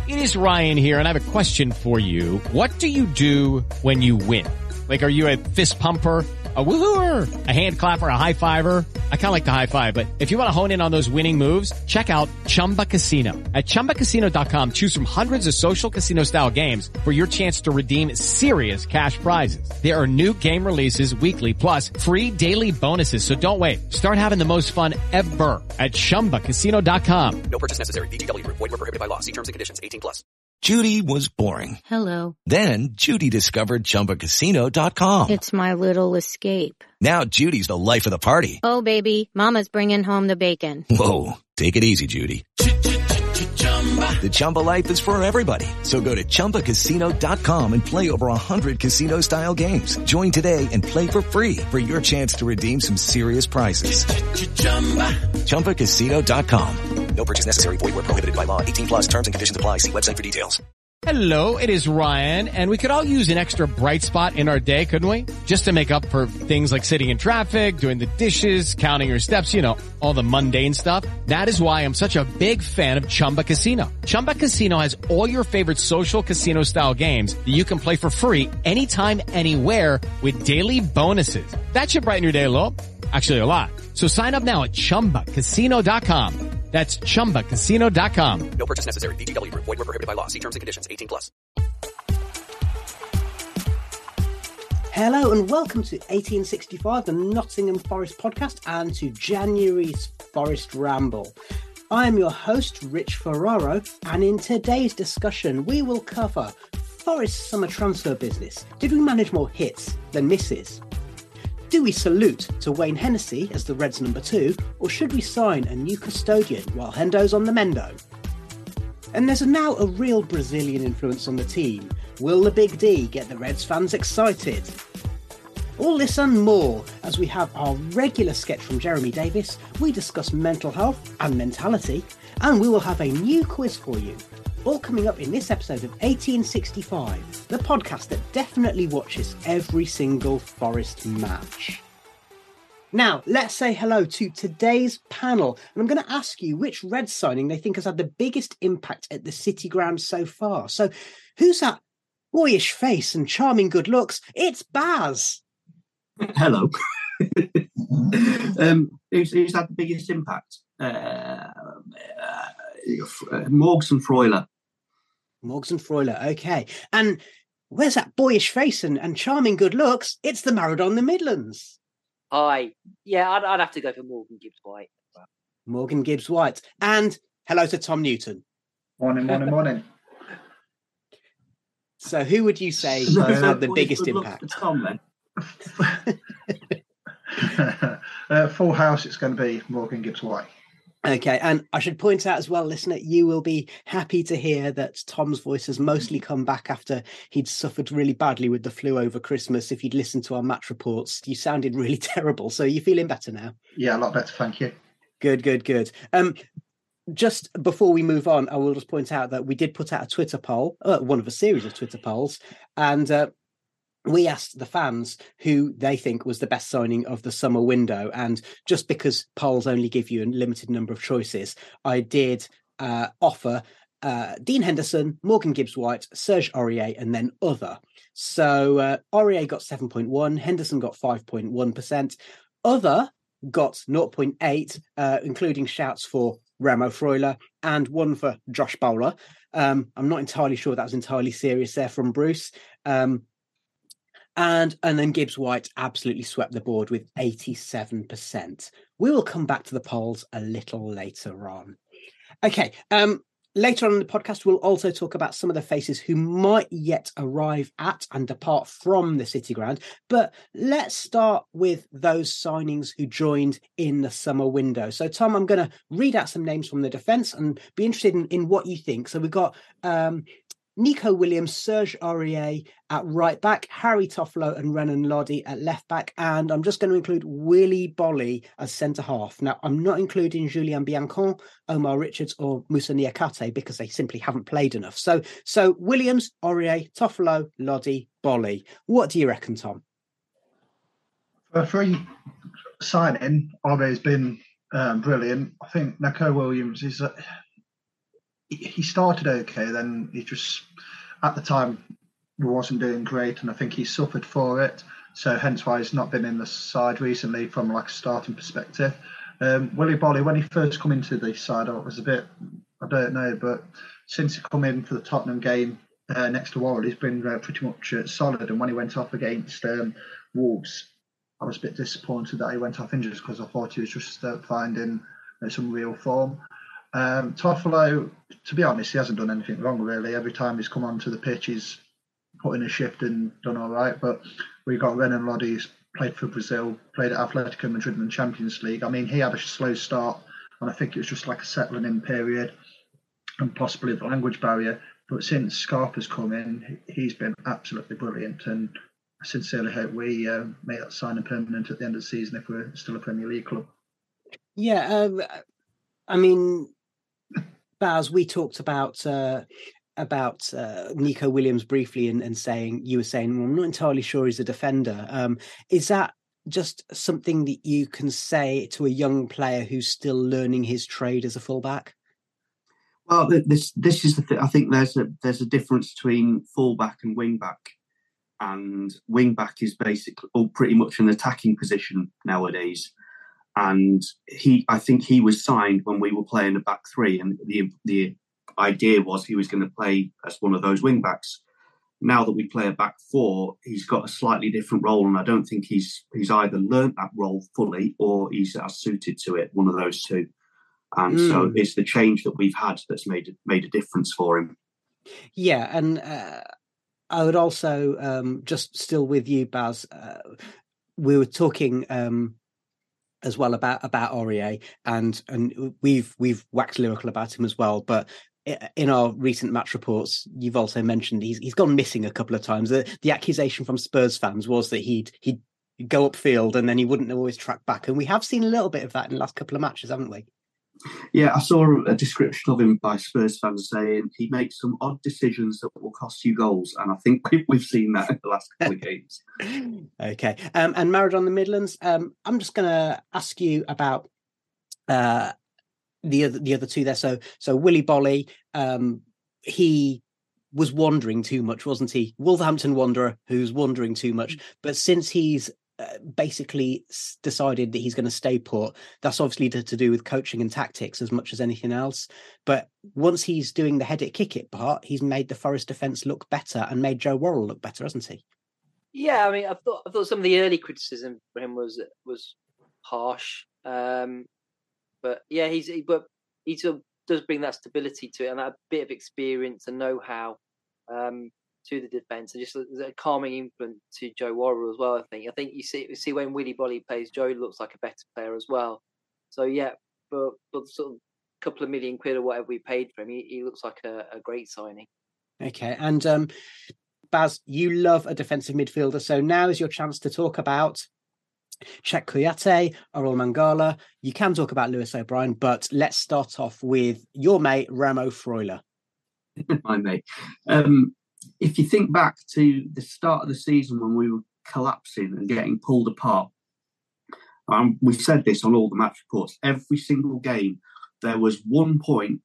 It is Ryan here, and I have a question for you. What do you do when you win? Like, are you a fist pumper, a woo-hooer, a hand clapper, a high fiver? I kind of like the high five, but if you want to hone in on those winning moves, check out Chumba Casino. At ChumbaCasino.com, choose from hundreds of social casino-style games for your chance to redeem serious cash prizes. There are new game releases weekly, plus free daily bonuses. So don't wait. Start having the most fun ever at ChumbaCasino.com. No purchase necessary. VGW Group. Void where prohibited by law. See terms and conditions. 18+. Judy was boring. Hello. Then Judy discovered ChumbaCasino.com. It's my little escape. Now Judy's the life of the party. Oh, baby, mama's bringing home the bacon. Whoa, take it easy, Judy. The Chumba life is for everybody. So go to ChumbaCasino.com and play over 100 casino-style games. Join today and play for free for your chance to redeem some serious prizes. ChumbaCasino.com. No purchase necessary. Void where prohibited by law. 18+. Terms and conditions apply. See website for details. Hello, it is Ryan, and we could all use an extra bright spot in our day, couldn't we? Just to make up for things like sitting in traffic, doing the dishes, counting your steps, you know, all the mundane stuff. That is why I'm such a big fan of Chumba Casino. Chumba Casino has all your favorite social casino-style games that you can play for free anytime, anywhere with daily bonuses. That should brighten your day a little. Actually, a lot. So sign up now at ChumbaCasino.com. That's ChumbaCasino.com. No purchase necessary. VGW Group. Void where prohibited by law. See terms and conditions. 18+. Hello and welcome to 1865, the Nottingham Forest podcast, and to January's Forest Ramble. I am your host, Rich Ferraro, and in today's discussion, we will cover Forest's summer transfer business. Did we manage more hits than misses? Do we salute to Wayne Hennessy as the Reds number 2, or should we sign a new custodian while Hendo's on the mendo? And there's now a real Brazilian influence on the team. Will the Big D get the Reds fans excited? All this and more as we have our regular sketch from Jeremy Davis, we discuss mental health and mentality, and we will have a new quiz for you. All coming up in this episode of 1865, the podcast that definitely watches every single Forest match. Now, let's say hello to today's panel, and I'm going to ask you which Red signing they think has had the biggest impact at the City Ground so far. So, who's that boyish face and charming good looks? It's Baz. Hello. Who's had the biggest impact? Morgs and Freuler. Morgs and Freuler, okay. And where's that boyish face and charming good looks? It's the Marrow on the Midlands. I'd have to go for Morgan Gibbs White. Morgan Gibbs White. And hello to Tom Newton. Morning. So who would you say has had the biggest impact? Tom, then. Full house, it's going to be Morgan Gibbs White. Okay, and I should point out as well, listener, you will be happy to hear that Tom's voice has mostly come back after he'd suffered really badly with the flu over Christmas. If you'd listened to our match reports, you sounded really terrible. So you're feeling better now? Yeah, a lot better, thank you. Good. Just before we move on, I will just point out that we did put out a Twitter poll, one of a series of Twitter polls, and we asked the fans who they think was the best signing of the summer window. And just because polls only give you a limited number of choices, I did offer Dean Henderson, Morgan Gibbs White, Serge Aurier, and then other. So Aurier got 7.1, Henderson got 5.1%, other got 0.8, including shouts for Remo Freuler and one for Josh Bowler. I'm not entirely sure that was entirely serious there from Bruce. And then Gibbs White absolutely swept the board with 87%. We will come back to the polls a little later on. Okay, later on in the podcast, we'll also talk about some of the faces who might yet arrive at and depart from the City Ground. But let's start with those signings who joined in the summer window. So, Tom, I'm going to read out some names from the defence and be interested in what you think. So we've got Nico Williams, Serge Aurier at right back, Harry Toffolo and Renan Lodi at left back, and I'm just going to include Willy Bolly as centre half. Now, I'm not including Julien Biancon, Omar Richards or Moussa Niakate because they simply haven't played enough. So Williams, Aurier, Toffolo, Lodi, Bolly. What do you reckon, Tom? For a free signing, Aurier's been brilliant. I think Nico Williams is he started okay, then he just, at the time, wasn't doing great, and I think he suffered for it. So hence why he's not been in the side recently from like a starting perspective. Willy Bolly, when he first come into the side, I was a bit, I don't know, but since he come in for the Tottenham game next to Worrell, he's been pretty much solid. And when he went off against Wolves, I was a bit disappointed that he went off injured because I thought he was just finding some real form. Toffolo, to be honest, he hasn't done anything wrong really. Every time he's come onto the pitch, he's put in a shift and done all right. But we got Renan Lodi, who's played for Brazil, played at Atletico Madrid in the Champions League. I mean, he had a slow start, and I think it was just like a settling in period and possibly the language barrier. But since Scarpa's come in, he's been absolutely brilliant, and I sincerely hope we make that signing permanent at the end of the season if we're still a Premier League club. Yeah, I mean, Baz, we talked about Nico Williams briefly and saying, you were saying, well, I'm not entirely sure he's a defender. Is that just something that you can say to a young player who's still learning his trade as a fullback? Well, this is the thing. I think there's a difference between fullback and wingback, and wingback is basically pretty much an attacking position nowadays. And I think he was signed when we were playing a back three, and the idea was he was going to play as one of those wing-backs. Now that we play a back four, he's got a slightly different role, and I don't think he's either learnt that role fully or he's suited to it, one of those two. And so it's the change that we've had that's made a difference for him. Yeah, and I would also, just still with you, Baz, we were talking as well about Aurier, and we've waxed lyrical about him as well, but in our recent match reports, you've also mentioned he's gone missing a couple of times. The accusation from Spurs fans was that he'd go upfield and then he wouldn't always track back, and we have seen a little bit of that in the last couple of matches, haven't we? Yeah, I saw a description of him by Spurs fans saying he makes some odd decisions that will cost you goals, and I think we've seen that in the last couple of games. Okay, and Maradona Midlands, I'm just going to ask you about the other two there. So Willy Bolly, he was wandering too much, wasn't he? Wolverhampton wanderer who's wandering too much, but since he's basically decided that he's going to stay put, that's obviously to do with coaching and tactics as much as anything else. But once he's doing the head it kick it part, he's made the Forest defence look better and made Joe Worrell look better, hasn't he? Yeah, I mean, I thought some of the early criticism for him was harsh, but yeah, he sort of does bring that stability to it and that bit of experience and know-how to the defence, and just a calming influence to Joe Worrell as well. I think you see when Willy Bolly plays, Joe looks like a better player as well. So yeah, for sort of a couple of £1 million or whatever we paid for him, he looks like a great signing. Okay, and Baz, you love a defensive midfielder, so now is your chance to talk about Cheick Kouyaté, Orel Mangala. You can talk about Lewis O'Brien, but let's start off with your mate Remo Freuler. My mate. If you think back to the start of the season when we were collapsing and getting pulled apart, we said this on all the match reports, every single game, there was 1 point,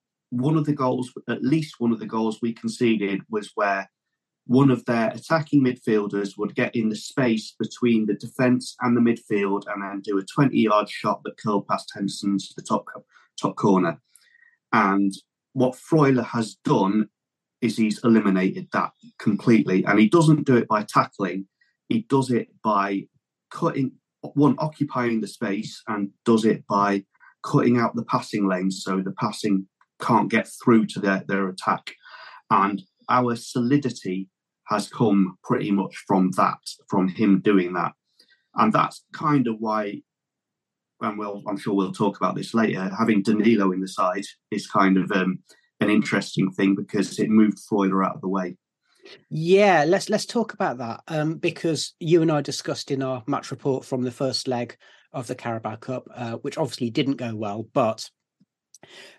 at least one of the goals we conceded was where one of their attacking midfielders would get in the space between the defence and the midfield and then do a 20-yard shot that curled past Henderson to the top corner. And what Freuler has done is he's eliminated that completely. And he doesn't do it by tackling. He does it by occupying the space, and does it by cutting out the passing lanes so the passing can't get through to their attack. And our solidity has come pretty much from him doing that. And that's kind of why, and I'm sure we'll talk about this later, having Danilo in the side is kind of an interesting thing because it moved Freuler out of the way. Yeah, let's talk about that because you and I discussed in our match report from the first leg of the Carabao Cup, which obviously didn't go well, but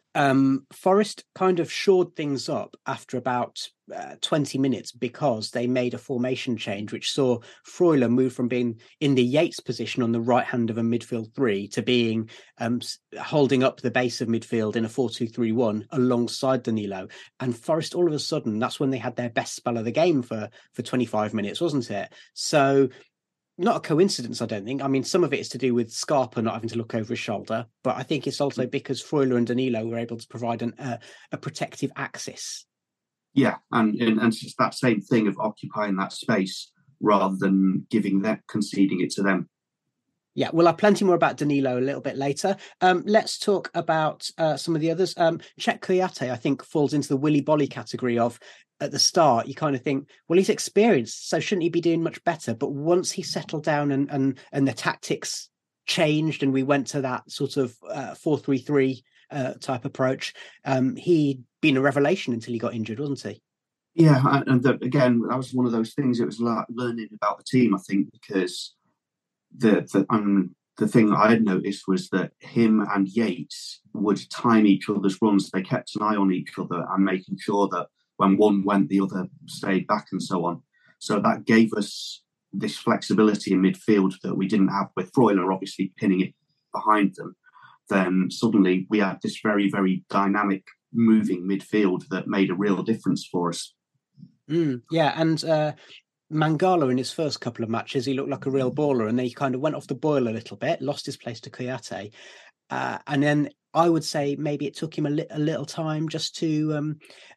Forest kind of shored things up after about 20 minutes because they made a formation change, which saw Freuler move from being in the Yates position on the right hand of a midfield three to being holding up the base of midfield in a 4-2-3-1 alongside Danilo. And Forest, all of a sudden, that's when they had their best spell of the game for 25 minutes, wasn't it? So not a coincidence, I don't think. I mean, some of it is to do with Scarpa not having to look over his shoulder, but I think it's also because Freuler and Danilo were able to provide a protective axis. Yeah, and it's just that same thing of occupying that space rather than conceding it to them. Yeah, we'll have plenty more about Danilo a little bit later. Let's talk about some of the others. Cheick Kouyaté, I think, falls into the Willy Bolly category of, at the start, you kind of think, well, he's experienced, so shouldn't he be doing much better? But once he settled down and the tactics changed and we went to that sort of 4-3-3 type approach, he'd been a revelation until he got injured, wasn't he? Yeah, and again, that was one of those things. It was like learning about the team, I think, because the thing I had noticed was that him and Yates would time each other's runs. They kept an eye on each other and making sure that when one went, the other stayed back and so on. So that gave us this flexibility in midfield that we didn't have with Freuler, obviously pinning it behind them. Then suddenly we had this very, very dynamic moving midfield that made a real difference for us. Yeah, and Mangala in his first couple of matches, he looked like a real baller, and then he kind of went off the boil a little bit, lost his place to Kouyaté. And then I would say maybe it took him a little time just to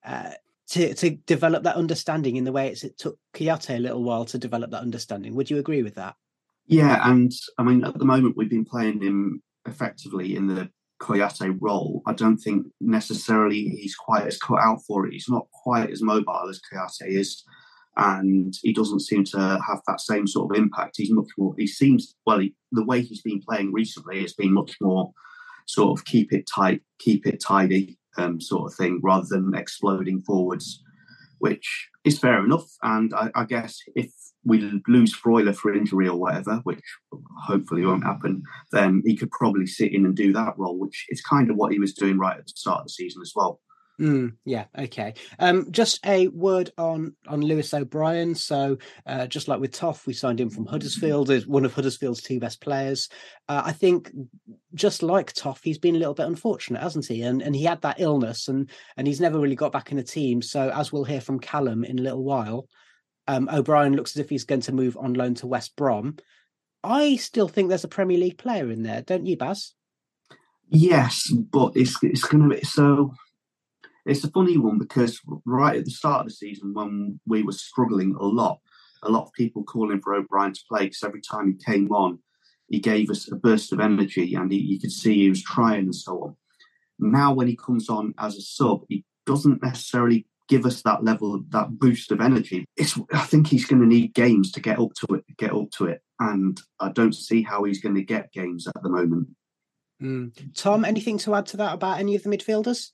develop that understanding in the way it took Kouyaté a little while to develop that understanding. Would you agree with that? Yeah, and I mean, at the moment we've been playing him effectively in the Kouyaté role. I don't think necessarily he's quite as cut out for it. He's not quite as mobile as Kouyaté is, and he doesn't seem to have that same sort of impact. He's much more, the way he's been playing recently has been much more sort of keep it tight, keep it tidy sort of thing, rather than exploding forwards, which is fair enough. And I guess if we lose Freuler for injury or whatever, which hopefully won't happen, then he could probably sit in and do that role, which is kind of what he was doing right at the start of the season as well. Yeah, okay. Just a word on Lewis O'Brien. So just like with Toff, we signed him from Huddersfield as one of Huddersfield's two best players. I think just like Toff, he's been a little bit unfortunate, hasn't he? And he had that illness and he's never really got back in the team. So as we'll hear from Callum in a little while, O'Brien looks as if he's going to move on loan to West Brom. I still think there's a Premier League player in there, don't you, Baz? Yes, but it's going to be so. It's a funny one because right at the start of the season, when we were struggling a lot of people calling for O'Brien to play because every time he came on, he gave us a burst of energy and you could see he was trying and so on. Now, when he comes on as a sub, he doesn't necessarily give us that level of that boost of energy. I think he's going to need games to get up to it. And I don't see how he's going to get games at the moment. Tom, anything to add to that about any of the midfielders?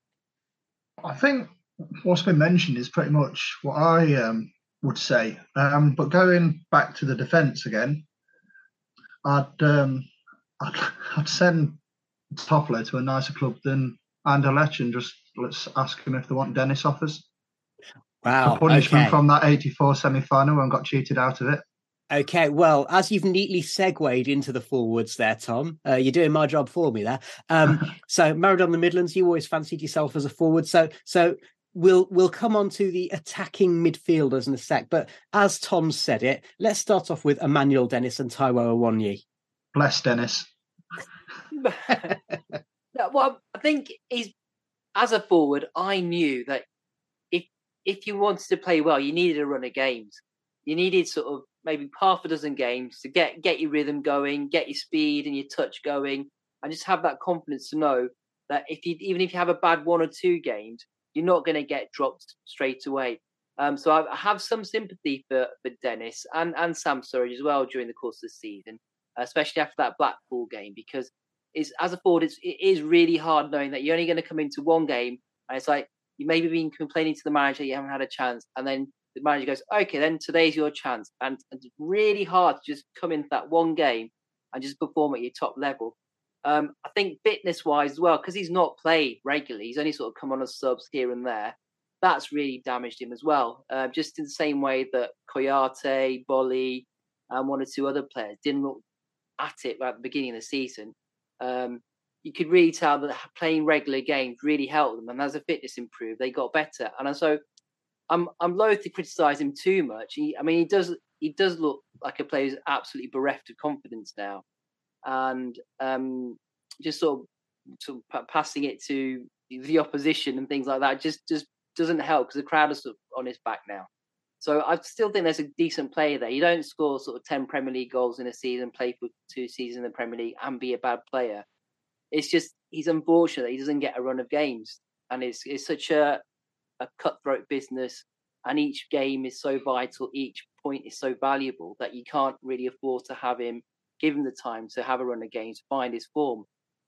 I think what's been mentioned is pretty much what I would say. But going back to the defence again, I'd send Toffolo to a nicer club than Anderlecht and just let's ask them if they want Dennis offers. Wow. A punishment from that 84 semi-final and got cheated out of it. Okay, well, as you've neatly segued into the forwards there, Tom, you're doing my job for me there. So, married on the Midlands, you always fancied yourself as a forward. So we'll come on to the attacking midfielders in a sec. But as Tom said it, let's start off with Emmanuel Dennis and Taiwo Awoniyi. Bless Dennis. Well, I think as a forward, I knew that if you wanted to play well, you needed a run of games. You needed sort of maybe half a dozen games to get your rhythm going, get your speed and your touch going, and just have that confidence to know that even if you have a bad one or two games, you're not going to get dropped straight away. So I have some sympathy for Dennis and Sam Surridge as well during the course of the season, especially after that Blackpool game, because as a forward, it is really hard knowing that you're only going to come into one game and it's like you maybe been complaining to the manager you haven't had a chance, and then the manager goes, okay, then today's your chance. And it's really hard to just come into that one game and just perform at your top level. I think fitness-wise as well, because he's not played regularly, he's only sort of come on as subs here and there. That's really damaged him as well. Just in the same way that Koyate, Bolly, and one or two other players didn't look at it at the beginning of the season. You could really tell that playing regular games really helped them, and as the fitness improved, they got better. And so I'm loath to criticise him too much. He does look like a player who's absolutely bereft of confidence now, and just sort of passing it to the opposition and things like that just doesn't help, because the crowd is sort of on his back now. So I still think there's a decent player there. You don't score sort of 10 Premier League goals in a season, play for 2 seasons in the Premier League and be a bad player. It's just, he's unfortunate that he doesn't get a run of games. And it's such a cutthroat business, and each game is so vital, each point is so valuable, that you can't really afford to have him, give him the time to have a run of games, to find his form.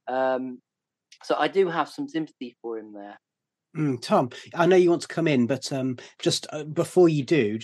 So I do have some sympathy for him there. Tom, I know you want to come in, but just before you do,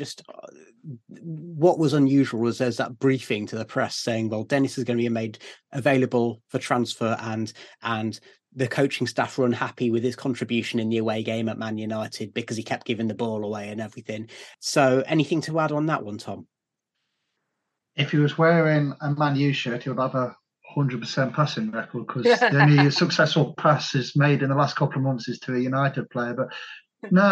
what was unusual was there's that briefing to the press saying, well, Dennis is going to be made available for transfer, and the coaching staff were unhappy with his contribution in the away game at Man United because he kept giving the ball away and everything. So anything to add on that one, Tom? If he was wearing a Man U shirt, he would have a 100% passing record, because the only successful pass is made in the last couple of months is to a United player. But no,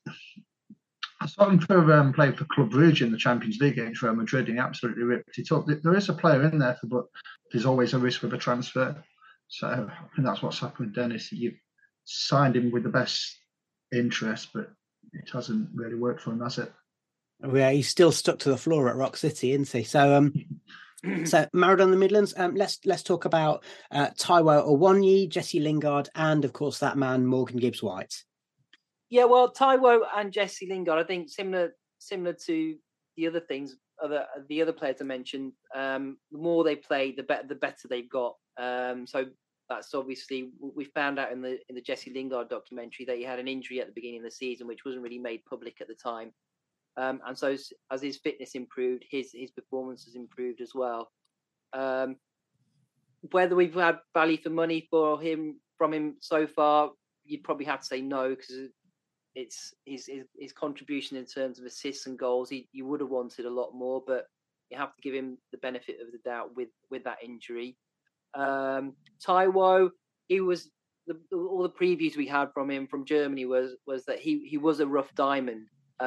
I saw him for playing for Club Brugge in the Champions League against Real Madrid, and he absolutely ripped it up. There is a player in there, but there's always a risk with a transfer. So I think that's what's happened with Dennis. You've signed him with the best interest, but it hasn't really worked for him, has it? Yeah, he's still stuck to the floor at Rock City, isn't he? So so married on the Midlands. Let's talk about Taiwo Awoniyi, Jesse Lingard, and of course that man Morgan Gibbs-White. Yeah, well, Taiwo and Jesse Lingard, I think similar to the other things, the other players I mentioned. The more they play, the better they've got. So that's obviously, we found out in the Jesse Lingard documentary that he had an injury at the beginning of the season, which wasn't really made public at the time. And so as his fitness improved, his performance has improved as well. Whether we've had value for money from him so far, you'd probably have to say no, because it's his contribution in terms of assists and goals. You would have wanted a lot more, but you have to give him the benefit of the doubt with that injury. Taiwo, he was all the previews we had from him from Germany was that he was a rough diamond.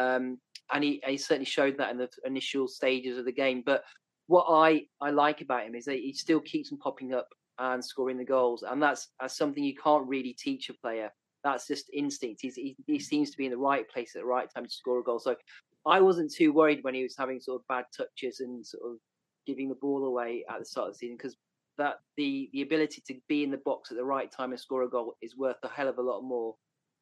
And he certainly showed that in the initial stages of the game. But what I like about him is that he still keeps on popping up and scoring the goals. And that's something you can't really teach a player. That's just instinct. He seems to be in the right place at the right time to score a goal. So I wasn't too worried when he was having sort of bad touches and sort of giving the ball away at the start of the season, because that the ability to be in the box at the right time and score a goal is worth a hell of a lot more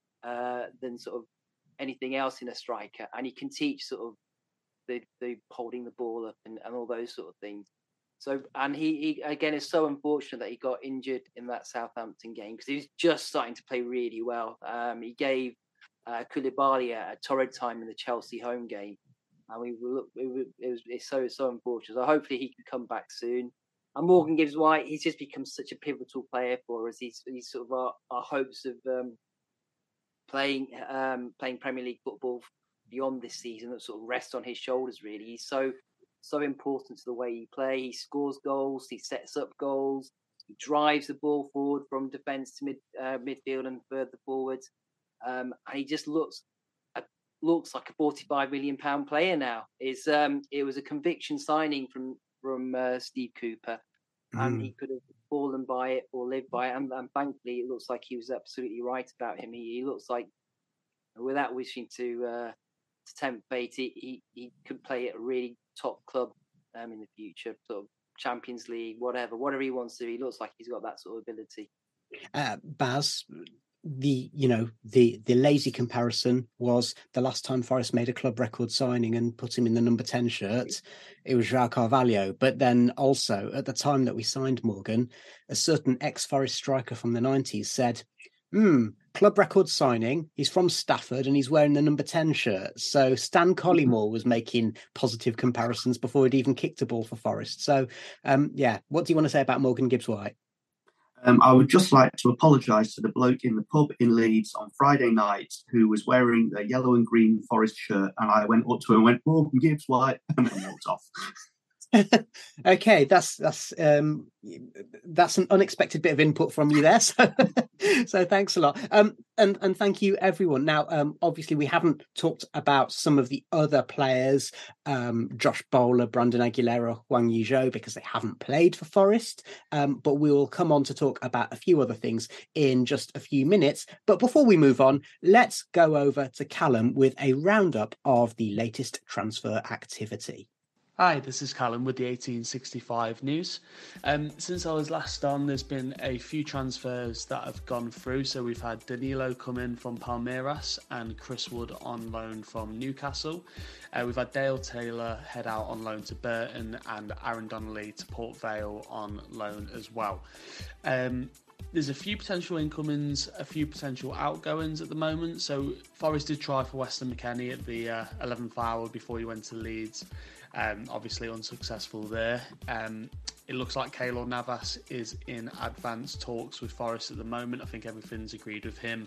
than sort of anything else in a striker. And he can teach sort of the holding the ball up and all those sort of things. So, and he again is so unfortunate that he got injured in that Southampton game, because he was just starting to play really well. He gave Koulibaly a torrid time in the Chelsea home game, and it's so unfortunate. So hopefully he can come back soon. And Morgan Gibbs-White, he's just become such a pivotal player for us. He's sort of our hopes of playing Premier League football beyond this season that sort of rests on his shoulders, really. He's so important to the way he plays. He scores goals, he sets up goals, he drives the ball forward from defence to midfield and further forwards. And he just looks like a £45 million player now. It was a conviction signing from Steve Cooper, and he could have fallen by it or lived by it. And thankfully, it looks like he was absolutely right about him. He looks like, without wishing to tempt fate, he could play at a really top club in the future, sort of Champions League, whatever he wants to. He looks like he's got that sort of ability. Baz, the lazy comparison was the last time Forest made a club record signing and put him in the number 10 shirt, it was João Carvalho. But then also at the time that we signed Morgan, a certain ex-Forest striker from the 90s said, club record signing, he's from Stafford and he's wearing the number 10 shirt. So Stan Collymore was making positive comparisons before he'd even kicked a ball for Forest. So what do you want to say about Morgan Gibbs-White? I would just like to apologise to the bloke in the pub in Leeds on Friday night who was wearing a yellow and green Forest shirt, and I went up to him and went, "Morgan Gibbs White," and then walked off. Okay, that's an unexpected bit of input from you there. So thanks a lot. And thank you everyone. Now, obviously we haven't talked about some of the other players, Josh Bowler, Brandon Aguilera, Huang Yizhou, because they haven't played for Forest. But we will come on to talk about a few other things in just a few minutes. But before we move on, let's go over to Callum with a roundup of the latest transfer activity. Hi, this is Callum with the 1865 news. Since I was last on, there's been a few transfers that have gone through. So we've had Danilo come in from Palmeiras and Chris Wood on loan from Newcastle. We've had Dale Taylor head out on loan to Burton and Aaron Donnelly to Port Vale on loan as well. There's a few potential incomings, a few potential outgoings at the moment. So Forest did try for Weston McKennie at the 11th hour before he went to Leeds. Obviously unsuccessful there. It looks like Keylor Navas is in advanced talks with Forest at the moment. I think everything's agreed with him.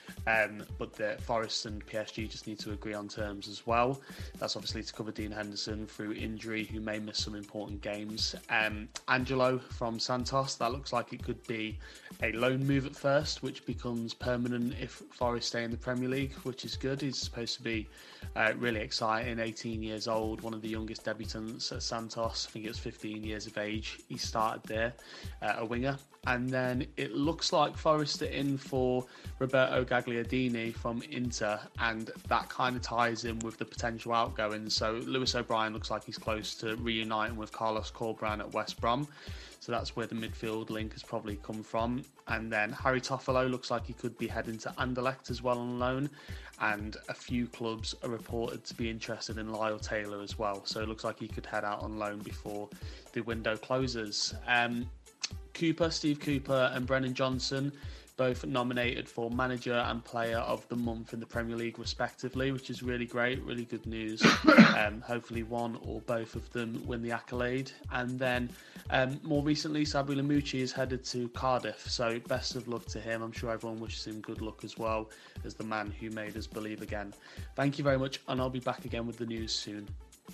But the Forest and PSG just need to agree on terms as well. That's obviously to cover Dean Henderson through injury, who may miss some important games. Angelo from Santos, that looks like it could be a loan move at first, which becomes permanent if Forest stay in the Premier League, which is good. He's supposed to be really exciting, 18 years old, one of the youngest debutants at Santos. I think it was 15 years of age. He started there, a winger. And then it looks like Forest are in for Roberto Gagliardini from Inter, and that kind of ties in with the potential outgoing. So Lewis O'Brien looks like he's close to reuniting with Carlos Corberán at West Brom. So that's where the midfield link has probably come from. And then Harry Toffolo looks like he could be heading to Anderlecht as well on loan. And a few clubs are reported to be interested in Lyle Taylor as well. So it looks like he could head out on loan before the window closes. Steve Cooper and Brennan Johnson, both nominated for Manager and Player of the Month in the Premier League respectively, which is really great, really good news. Hopefully one or both of them win the accolade. And then more recently, Sabri Lamouchi is headed to Cardiff, so best of luck to him. I'm sure everyone wishes him good luck as well, as the man who made us believe again. Thank you very much, and I'll be back again with the news soon.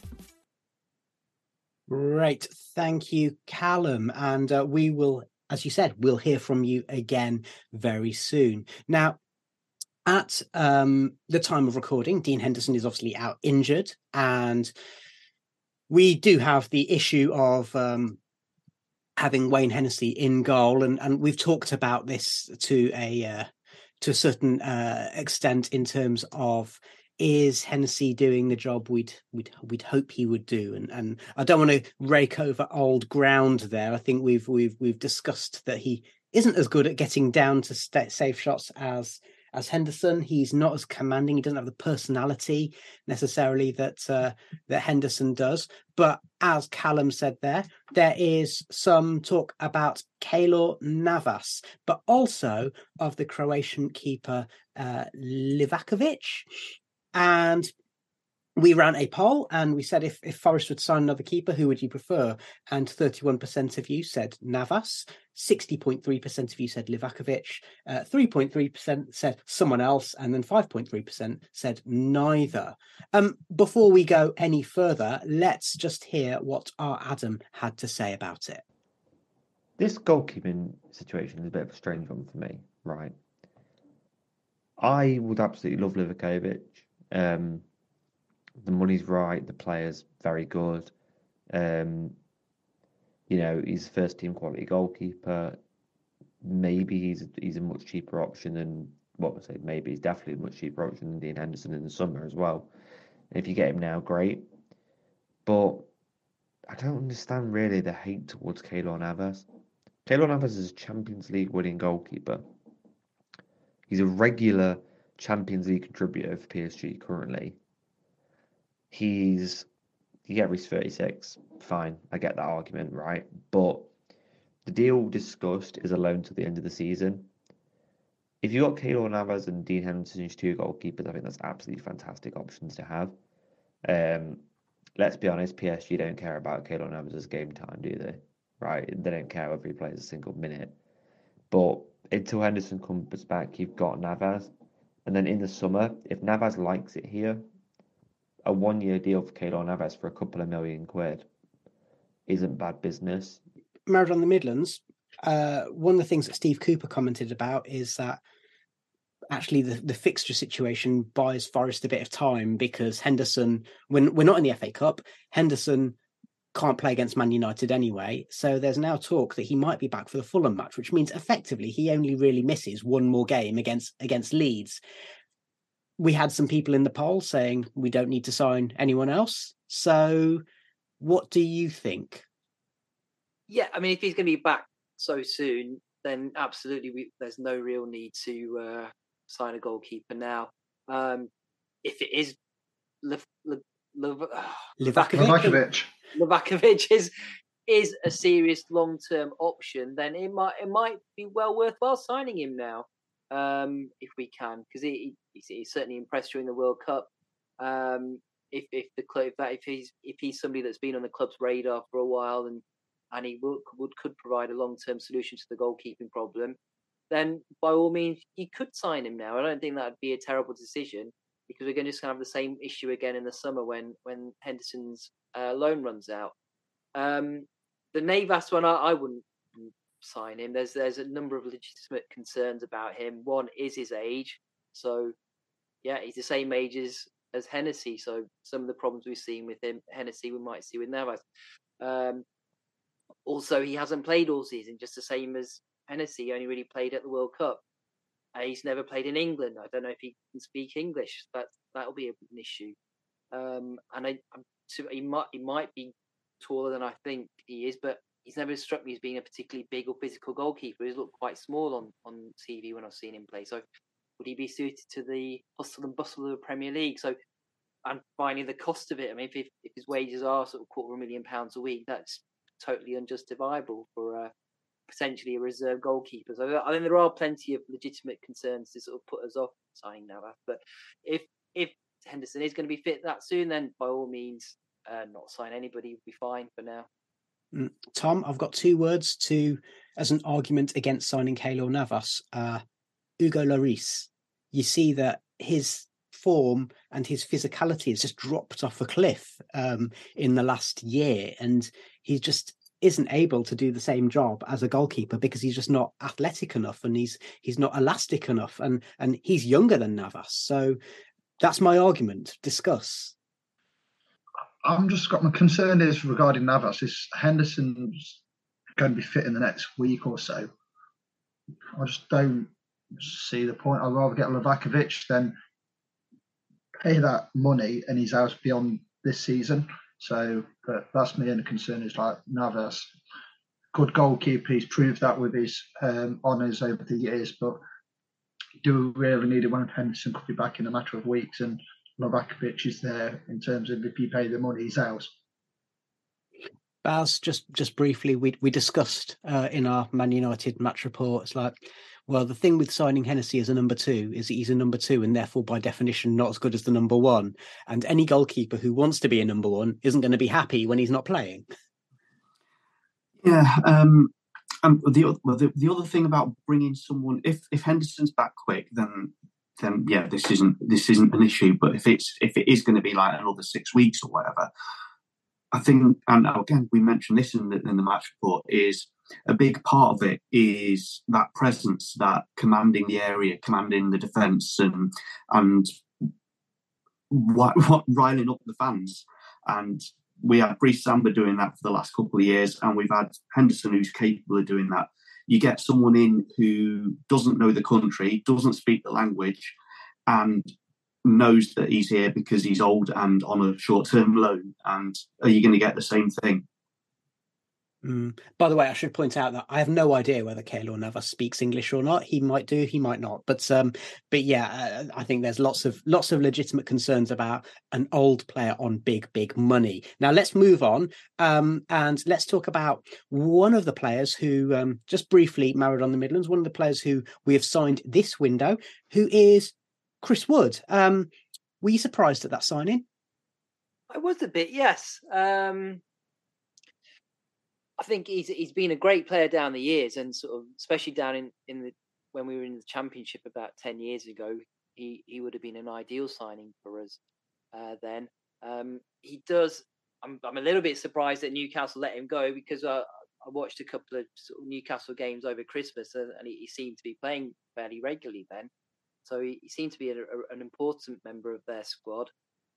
Great. Thank you, Callum. And we will, as you said, we'll hear from you again very soon. Now, at the time of recording, Dean Henderson is obviously out injured, and we do have the issue of having Wayne Hennessy in goal. And we've talked about this to a certain extent in terms of, is Hennessy doing the job we'd hope he would do? And I don't want to rake over old ground there. I think we've discussed that he isn't as good at getting down to safe shots as Henderson. He's not as commanding. He doesn't have the personality necessarily that Henderson does. But as Callum said there is some talk about Keylor Navas, but also of the Croatian keeper Livakovic. And we ran a poll and we said, if Forest would sign another keeper, who would you prefer? And 31% of you said Navas, 60.3% of you said Livakovic, 3.3% said someone else, and then 5.3% said neither. Before we go any further, let's just hear what our Adam had to say about it. This goalkeeping situation is a bit of a strange one for me, right? I would absolutely love Livakovic. The money's right, the player's very good. He's first team quality goalkeeper. Maybe he's a much cheaper option than maybe he's definitely a much cheaper option than Dean Henderson in the summer as well. And if you get him now, great. But I don't understand really the hate towards Keylor Navas. Keylor Navas is a Champions League winning goalkeeper. He's a regular Champions League contributor for PSG currently. He's 36, fine, I get that argument, right? But the deal discussed is a loan to the end of the season. If you got Keylor Navas and Dean Henderson as two goalkeepers, I think that's absolutely fantastic options to have. Let's be honest, PSG don't care about Keylor Navas' game time, do they? Right? They don't care whether he plays a single minute. But until Henderson comes back, you've got Navas. And then in the summer, if Navas likes it here, a 1-year deal for Keylor Navas for a couple of £1 million isn't bad business. Married on the Midlands, one of the things that Steve Cooper commented about is that actually the fixture situation buys Forest a bit of time, because Henderson, when we're not in the FA Cup, Henderson can't play against Man United anyway. So there's now talk that he might be back for the Fulham match, which means effectively he only really misses one more game against Leeds. We had some people in the poll saying we don't need to sign anyone else. So what do you think? Yeah, I mean, if he's going to be back so soon, then absolutely there's no real need to sign a goalkeeper now. If it is Livakovic is a serious long-term option, then it might be well worthwhile signing him now, if we can, because he's certainly impressed during the World Cup. If he's somebody that's been on the club's radar for a while, and he could provide a long-term solution to the goalkeeping problem, then by all means you could sign him now. I don't think that would be a terrible decision, because we're going to just have the same issue again in the summer when Henderson's loan runs out. The Navas one, I wouldn't sign him. There's a number of legitimate concerns about him. One is his age. So, yeah, he's the same age as Hennessy. So some of the problems we've seen with him, Hennessy, we might see with Navas. Also, he hasn't played all season, just the same as Hennessy. He only really played at the World Cup. He's never played in England. I don't know if he can speak English. That'll be an issue. He might be taller than I think he is, but he's never struck me as being a particularly big or physical goalkeeper. He's looked quite small on TV when I've seen him play. So would he be suited to the hustle and bustle of the Premier League? So, and finally, the cost of it. I mean, if his wages are sort of £250,000 a week, that's totally unjustifiable for potentially a reserve goalkeeper. So I think there are plenty of legitimate concerns to sort of put us off signing Navas. But if Henderson is going to be fit that soon, then by all means, not sign anybody would be fine for now. Tom, I've got 2 words as an argument against signing Keylor Navas. Hugo Lloris. You see that his form and his physicality has just dropped off a cliff in the last year, and he just isn't able to do the same job as a goalkeeper because he's just not athletic enough, and he's not elastic enough, and he's younger than Navas. So that's my argument. Discuss. I'm just got my concern is regarding Navas. Is Henderson's going to be fit in the next week or so? I just don't see the point. I'd rather get Livakovic than pay that money and he's out beyond this season. So that's me, and the concern is like Navas, good goalkeeper. He's proved that with his honours over the years, but do we really need it when Henderson could be back in a matter of weeks, and Livakovic is there in terms of if you pay the money, he's out. Baz, just briefly, we discussed in our Man United match report, it's like, well, the thing with signing Hennessy as a number 2 is that he's a number 2 and therefore by definition not as good as the number 1. And any goalkeeper who wants to be a number 1 isn't going to be happy when he's not playing. Yeah. The other thing about bringing someone, if Henderson's back quick, then yeah, this isn't an issue. But if it is going to be like another 6 weeks or whatever, I think, and again we mentioned this in the match report, is a big part of it is that presence, that commanding the area, commanding the defence, and what riling up the fans. And we had Brice Samba doing that for the last couple of years, and we've had Henderson who's capable of doing that. You get someone in who doesn't know the country, doesn't speak the language, and knows that he's here because he's old and on a short-term loan. And are you going to get the same thing? By the way, I should point out that I have no idea whether Keylor Navas speaks English or not. He might do, he might not. But yeah, I think there's lots of legitimate concerns about an old player on big money. Now let's move on and let's talk about one of the players who just briefly married on the Midlands. One of the players who we have signed this window, who is Chris Wood. Were you surprised at that signing? I was a bit, yes. I think he's been a great player down the years, and sort of especially down in the when we were in the Championship about 10 years ago, he would have been an ideal signing for us then. He does. I'm a little bit surprised that Newcastle let him go, because I watched a couple of sort of Newcastle games over Christmas, and he seemed to be playing fairly regularly then. So he seemed to be an important member of their squad.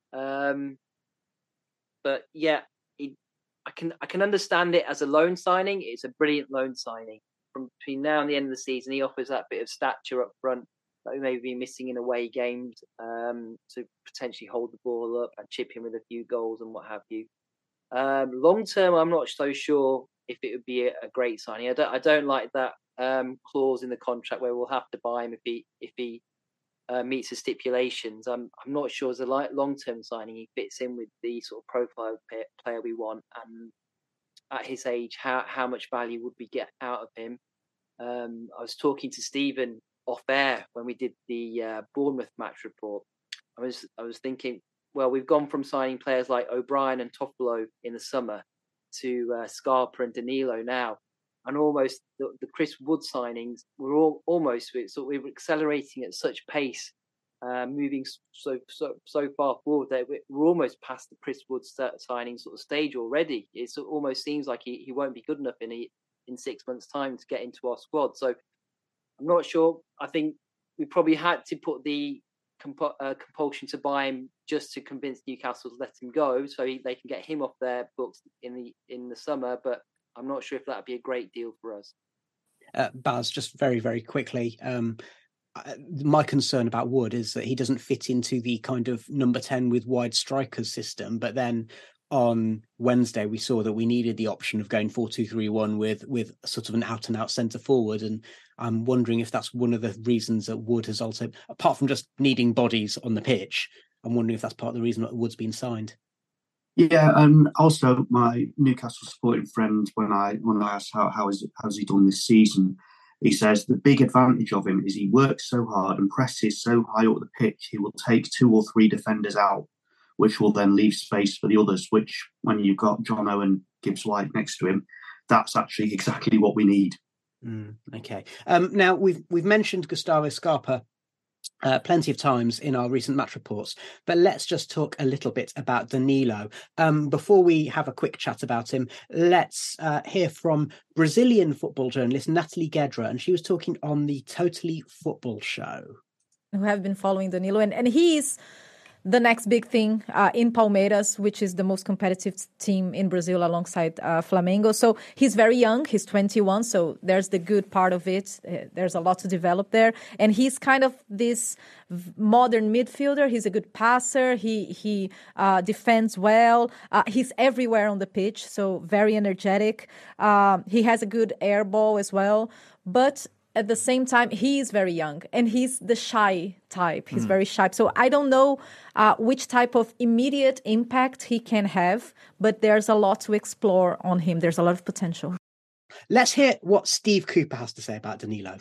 But yeah, I can understand it as a loan signing. It's a brilliant loan signing. From between now and the end of the season, he offers that bit of stature up front that we may be missing in away games, to potentially hold the ball up and chip in with a few goals and what have you. Long term, I'm not so sure if it would be a great signing. I don't like that clause in the contract where we'll have to buy him if he meets the stipulations. I'm not sure as a long term signing he fits in with the sort of profile player we want, and at his age, how much value would we get out of him? I was talking to Stephen off air when we did the Bournemouth match report. I was thinking, well, we've gone from signing players like O'Brien and Toffolo in the summer to Scarpa and Danilo now, and almost the Chris Wood signings were we were accelerating at such pace, moving so far forward that we're almost past the Chris Wood signing sort of stage already. It almost seems like he won't be good enough in 6 months' time to get into our squad. So I'm not sure. I think we probably had to put the compulsion to buy him just to convince Newcastle to let him go, so they can get him off their books in the summer. But I'm not sure if that'd be a great deal for us. Baz, just very, very quickly, my concern about Wood is that he doesn't fit into the kind of number 10 with wide strikers system. But then on Wednesday, we saw that we needed the option of going 4-2-3-1 with sort of an out-and-out centre forward. And I'm wondering if that's one of the reasons that Wood has also, apart from just needing bodies on the pitch, I'm wondering if that's part of the reason that Wood's been signed. Yeah, and also my Newcastle supporting friend, when I asked how's he done this season, he says the big advantage of him is he works so hard and presses so high up the pitch, he will take 2 or 3 defenders out, which will then leave space for the others, which when you've got Jono and Gibbs-White next to him, that's actually exactly what we need. Okay. Now, we've mentioned Gustavo Scarpa plenty of times in our recent match reports, but let's just talk a little bit about Danilo. Before we have a quick chat about him, let's hear from Brazilian football journalist Natalie Guedra, and she was talking on the Totally Football show. Who have been following Danilo, and he's the next big thing in Palmeiras, which is the most competitive team in Brazil alongside Flamengo. So he's very young. He's 21. So there's the good part of it. There's a lot to develop there. And he's kind of this modern midfielder. He's a good passer. He defends well. He's everywhere on the pitch. So very energetic. He has a good air ball as well. But at the same time, he is very young and he's the shy type. He's very shy. So I don't know which type of immediate impact he can have, but there's a lot to explore on him. There's a lot of potential. Let's hear what Steve Cooper has to say about Danilo.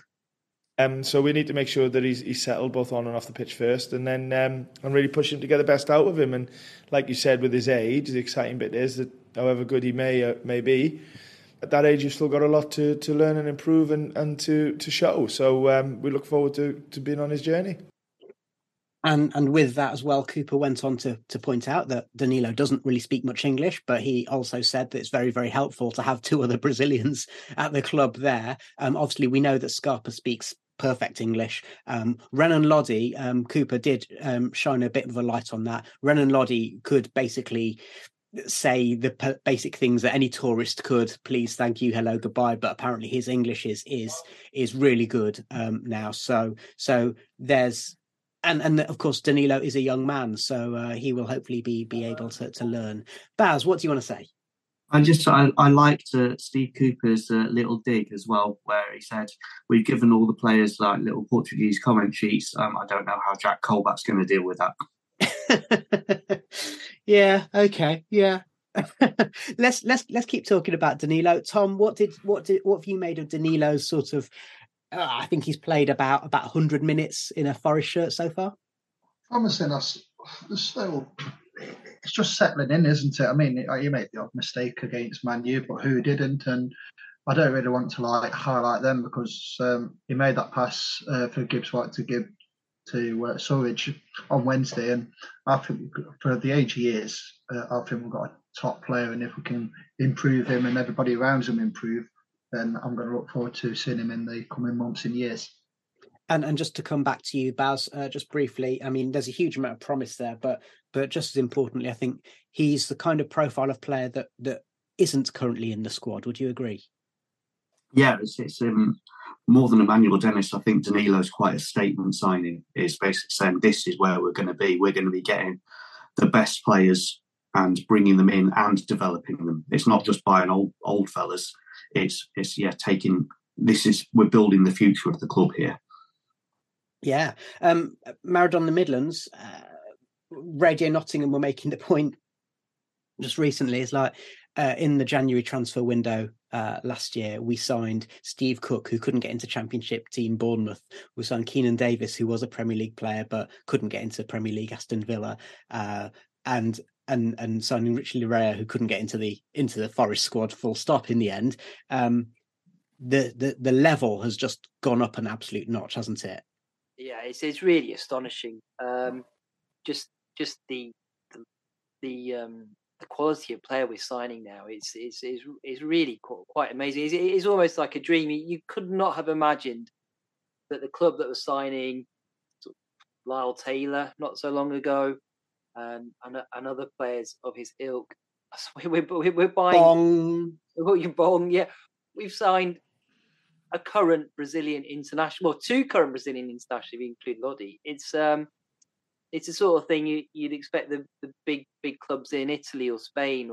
So we need to make sure that he's settled both on and off the pitch first, and then and really push him to get the best out of him. And like you said, with his age, the exciting bit is that however good he may be, at that age, you've still got a lot to learn and improve and to show. So we look forward to being on his journey. And with that as well, Cooper went on to point out that Danilo doesn't really speak much English, but he also said that it's very, very helpful to have 2 other Brazilians at the club there. Obviously, we know that Scarpa speaks perfect English. Renan Lodi, Cooper did shine a bit of a light on that. Renan Lodi could basically say the basic things that any tourist could: please, thank you, hello, goodbye. But apparently his English is really good now. So there's and of course Danilo is a young man, so he will hopefully be able to learn. Baz, what do you want to say? I liked Steve Cooper's little dig as well, where he said we've given all the players like little Portuguese comment sheets. I don't know how Jack Colback's going to deal with that. Yeah. Okay. Yeah. let's keep talking about Danilo. Tom, what have you made of Danilo's sort of? I think he's played about 100 minutes in a Forest shirt so far. Promising us. There's still it's just settling in, isn't it? I mean, you made the odd mistake against Man U, but who didn't? And I don't really want to highlight them because he made that pass for Gibbs White to give to Surridge on Wednesday, and I think for the age he is, I think we've got a top player, and if we can improve him and everybody around him improve, then I'm going to look forward to seeing him in the coming months and years. And just to come back to you, Baz, just briefly, I mean, there's a huge amount of promise there, but just as importantly, I think he's the kind of profile of player that isn't currently in the squad. Would you agree? Yeah, it's more than Emmanuel Dennis. I think Danilo's quite a statement signing. It's basically saying this is where we're going to be. We're going to be getting the best players and bringing them in and developing them. It's not just buying old fellas. It's we're building the future of the club here. Yeah. Maradona the Midlands, Radio Nottingham were making the point just recently. It's like in the January transfer window last year, we signed Steve Cook, who couldn't get into Championship team Bournemouth. We signed Keenan Davis, who was a Premier League player but couldn't get into Premier League Aston Villa, and signing Richie Larea, who couldn't get into the Forest squad. Full stop. In the end, the level has just gone up an absolute notch, hasn't it? Yeah, it's really astonishing. Just the quality of player we're signing now is really quite amazing. It's almost like a dream. You could not have imagined that the club that was signing Lyle Taylor not so long ago, and other players of his ilk, we're buying Bong. Yeah, we've signed a current Brazilian international, well, two current Brazilian internationals, if you include Lodi. It's the sort of thing you'd expect the big clubs in Italy or Spain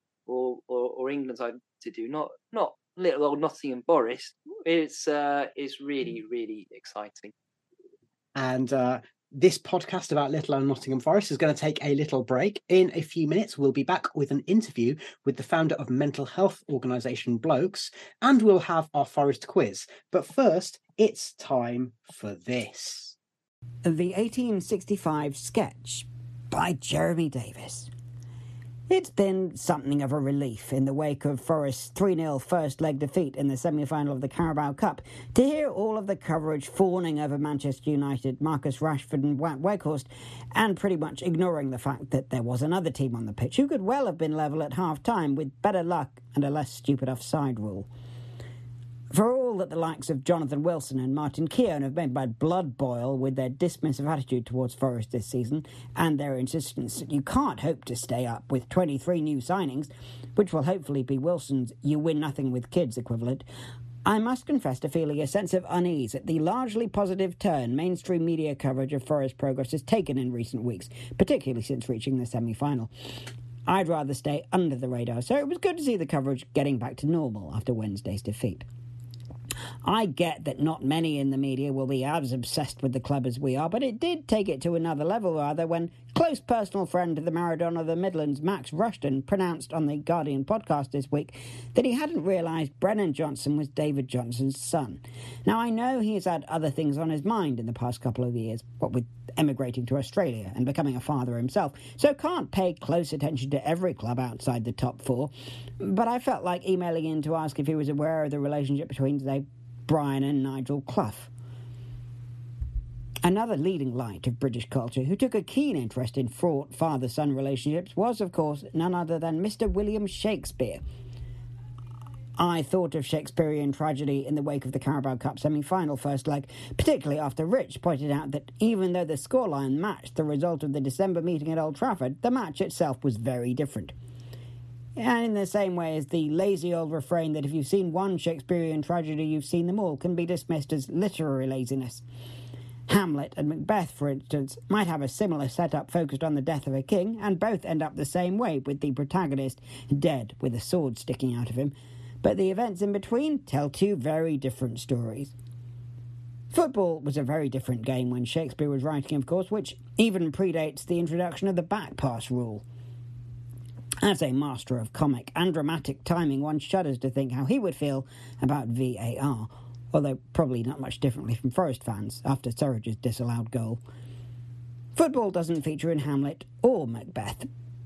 or England to do. Not little old Nottingham Forest. It's really, really exciting. And this podcast about little old Nottingham Forest is going to take a little break. In a few minutes, we'll be back with an interview with the founder of mental health organisation Blokes, and we'll have our Forest quiz. But first, it's time for this. The 1865 Sketch by Jeremy Davis. It's been something of a relief in the wake of Forest's 3-0 first leg defeat in the semi-final of the Carabao Cup to hear all of the coverage fawning over Manchester United, Marcus Rashford and Wout Weghorst, and pretty much ignoring the fact that there was another team on the pitch who could well have been level at half-time with better luck and a less stupid offside rule. For all that the likes of Jonathan Wilson and Martin Keown have made my blood boil with their dismissive attitude towards Forest this season and their insistence that you can't hope to stay up with 23 new signings, which will hopefully be Wilson's "you win nothing with kids" equivalent, I must confess to feeling a sense of unease at the largely positive turn mainstream media coverage of Forest progress has taken in recent weeks, particularly since reaching the semi-final. I'd rather stay under the radar, so it was good to see the coverage getting back to normal after Wednesday's defeat. I get that not many in the media will be as obsessed with the club as we are, but it did take it to another level, rather, when close personal friend of the Maradona of the Midlands, Max Rushton, pronounced on the Guardian podcast this week that he hadn't realised Brennan Johnson was David Johnson's son. Now, I know he's had other things on his mind in the past couple of years, what with emigrating to Australia and becoming a father himself, so can't pay close attention to every club outside the top four, but I felt like emailing in to ask if he was aware of the relationship between, say, Brian and Nigel Clough. Another leading light of British culture who took a keen interest in fraught father-son relationships was, of course, none other than Mr. William Shakespeare. I thought of Shakespearean tragedy in the wake of the Carabao Cup semi-final first leg, particularly after Rich pointed out that even though the scoreline matched the result of the December meeting at Old Trafford, the match itself was very different. And in the same way as the lazy old refrain that if you've seen one Shakespearean tragedy, you've seen them all, can be dismissed as literary laziness. Hamlet and Macbeth, for instance, might have a similar setup focused on the death of a king, and both end up the same way, with the protagonist dead with a sword sticking out of him. But the events in between tell two very different stories. Football was a very different game when Shakespeare was writing, of course, which even predates the introduction of the back pass rule. As a master of comic and dramatic timing, one shudders to think how he would feel about VAR, although probably not much differently from Forest fans after Surridge's disallowed goal. Football doesn't feature in Hamlet or Macbeth,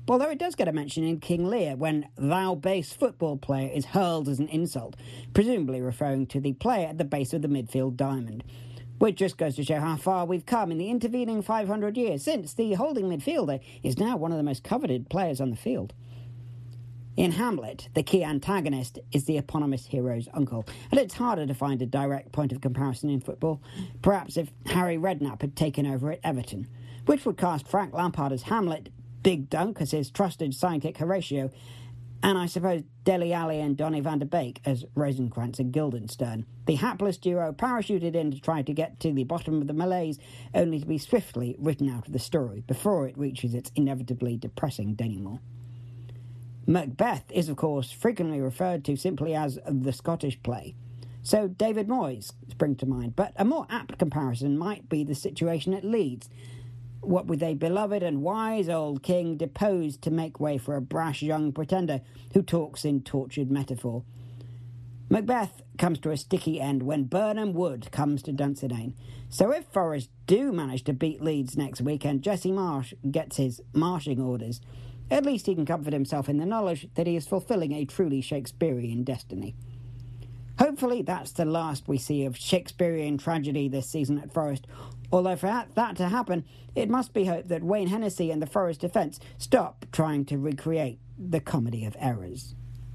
although it does get a mention in King Lear when "thou base football player" is hurled as an insult, presumably referring to the player at the base of the midfield diamond. Which just goes to show how far we've come in the intervening 500 years, since the holding midfielder is now one of the most coveted players on the field. In Hamlet, the key antagonist is the eponymous hero's uncle, and it's harder to find a direct point of comparison in football, perhaps if Harry Redknapp had taken over at Everton, which would cast Frank Lampard as Hamlet, Big Dunk as his trusted sidekick Horatio, and I suppose Dele Alli and Donny van der Beek as Rosencrantz and Guildenstern, the hapless duo parachuted in to try to get to the bottom of the malaise, only to be swiftly written out of the story before it reaches its inevitably depressing denouement. Macbeth is, of course, frequently referred to simply as the Scottish play, so David Moyes springs to mind, but a more apt comparison might be the situation at Leeds. What with a beloved and wise old king deposed to make way for a brash young pretender who talks in tortured metaphor. Macbeth comes to a sticky end when Birnam Wood comes to Dunsinane. So if Forest do manage to beat Leeds next week and Jesse Marsh gets his marshing orders, at least he can comfort himself in the knowledge that he is fulfilling a truly Shakespearean destiny. Hopefully that's the last we see of Shakespearean tragedy this season at Forest, although for that to happen, it must be hoped that Wayne Hennessy and the Forest defence stop trying to recreate the comedy of errors.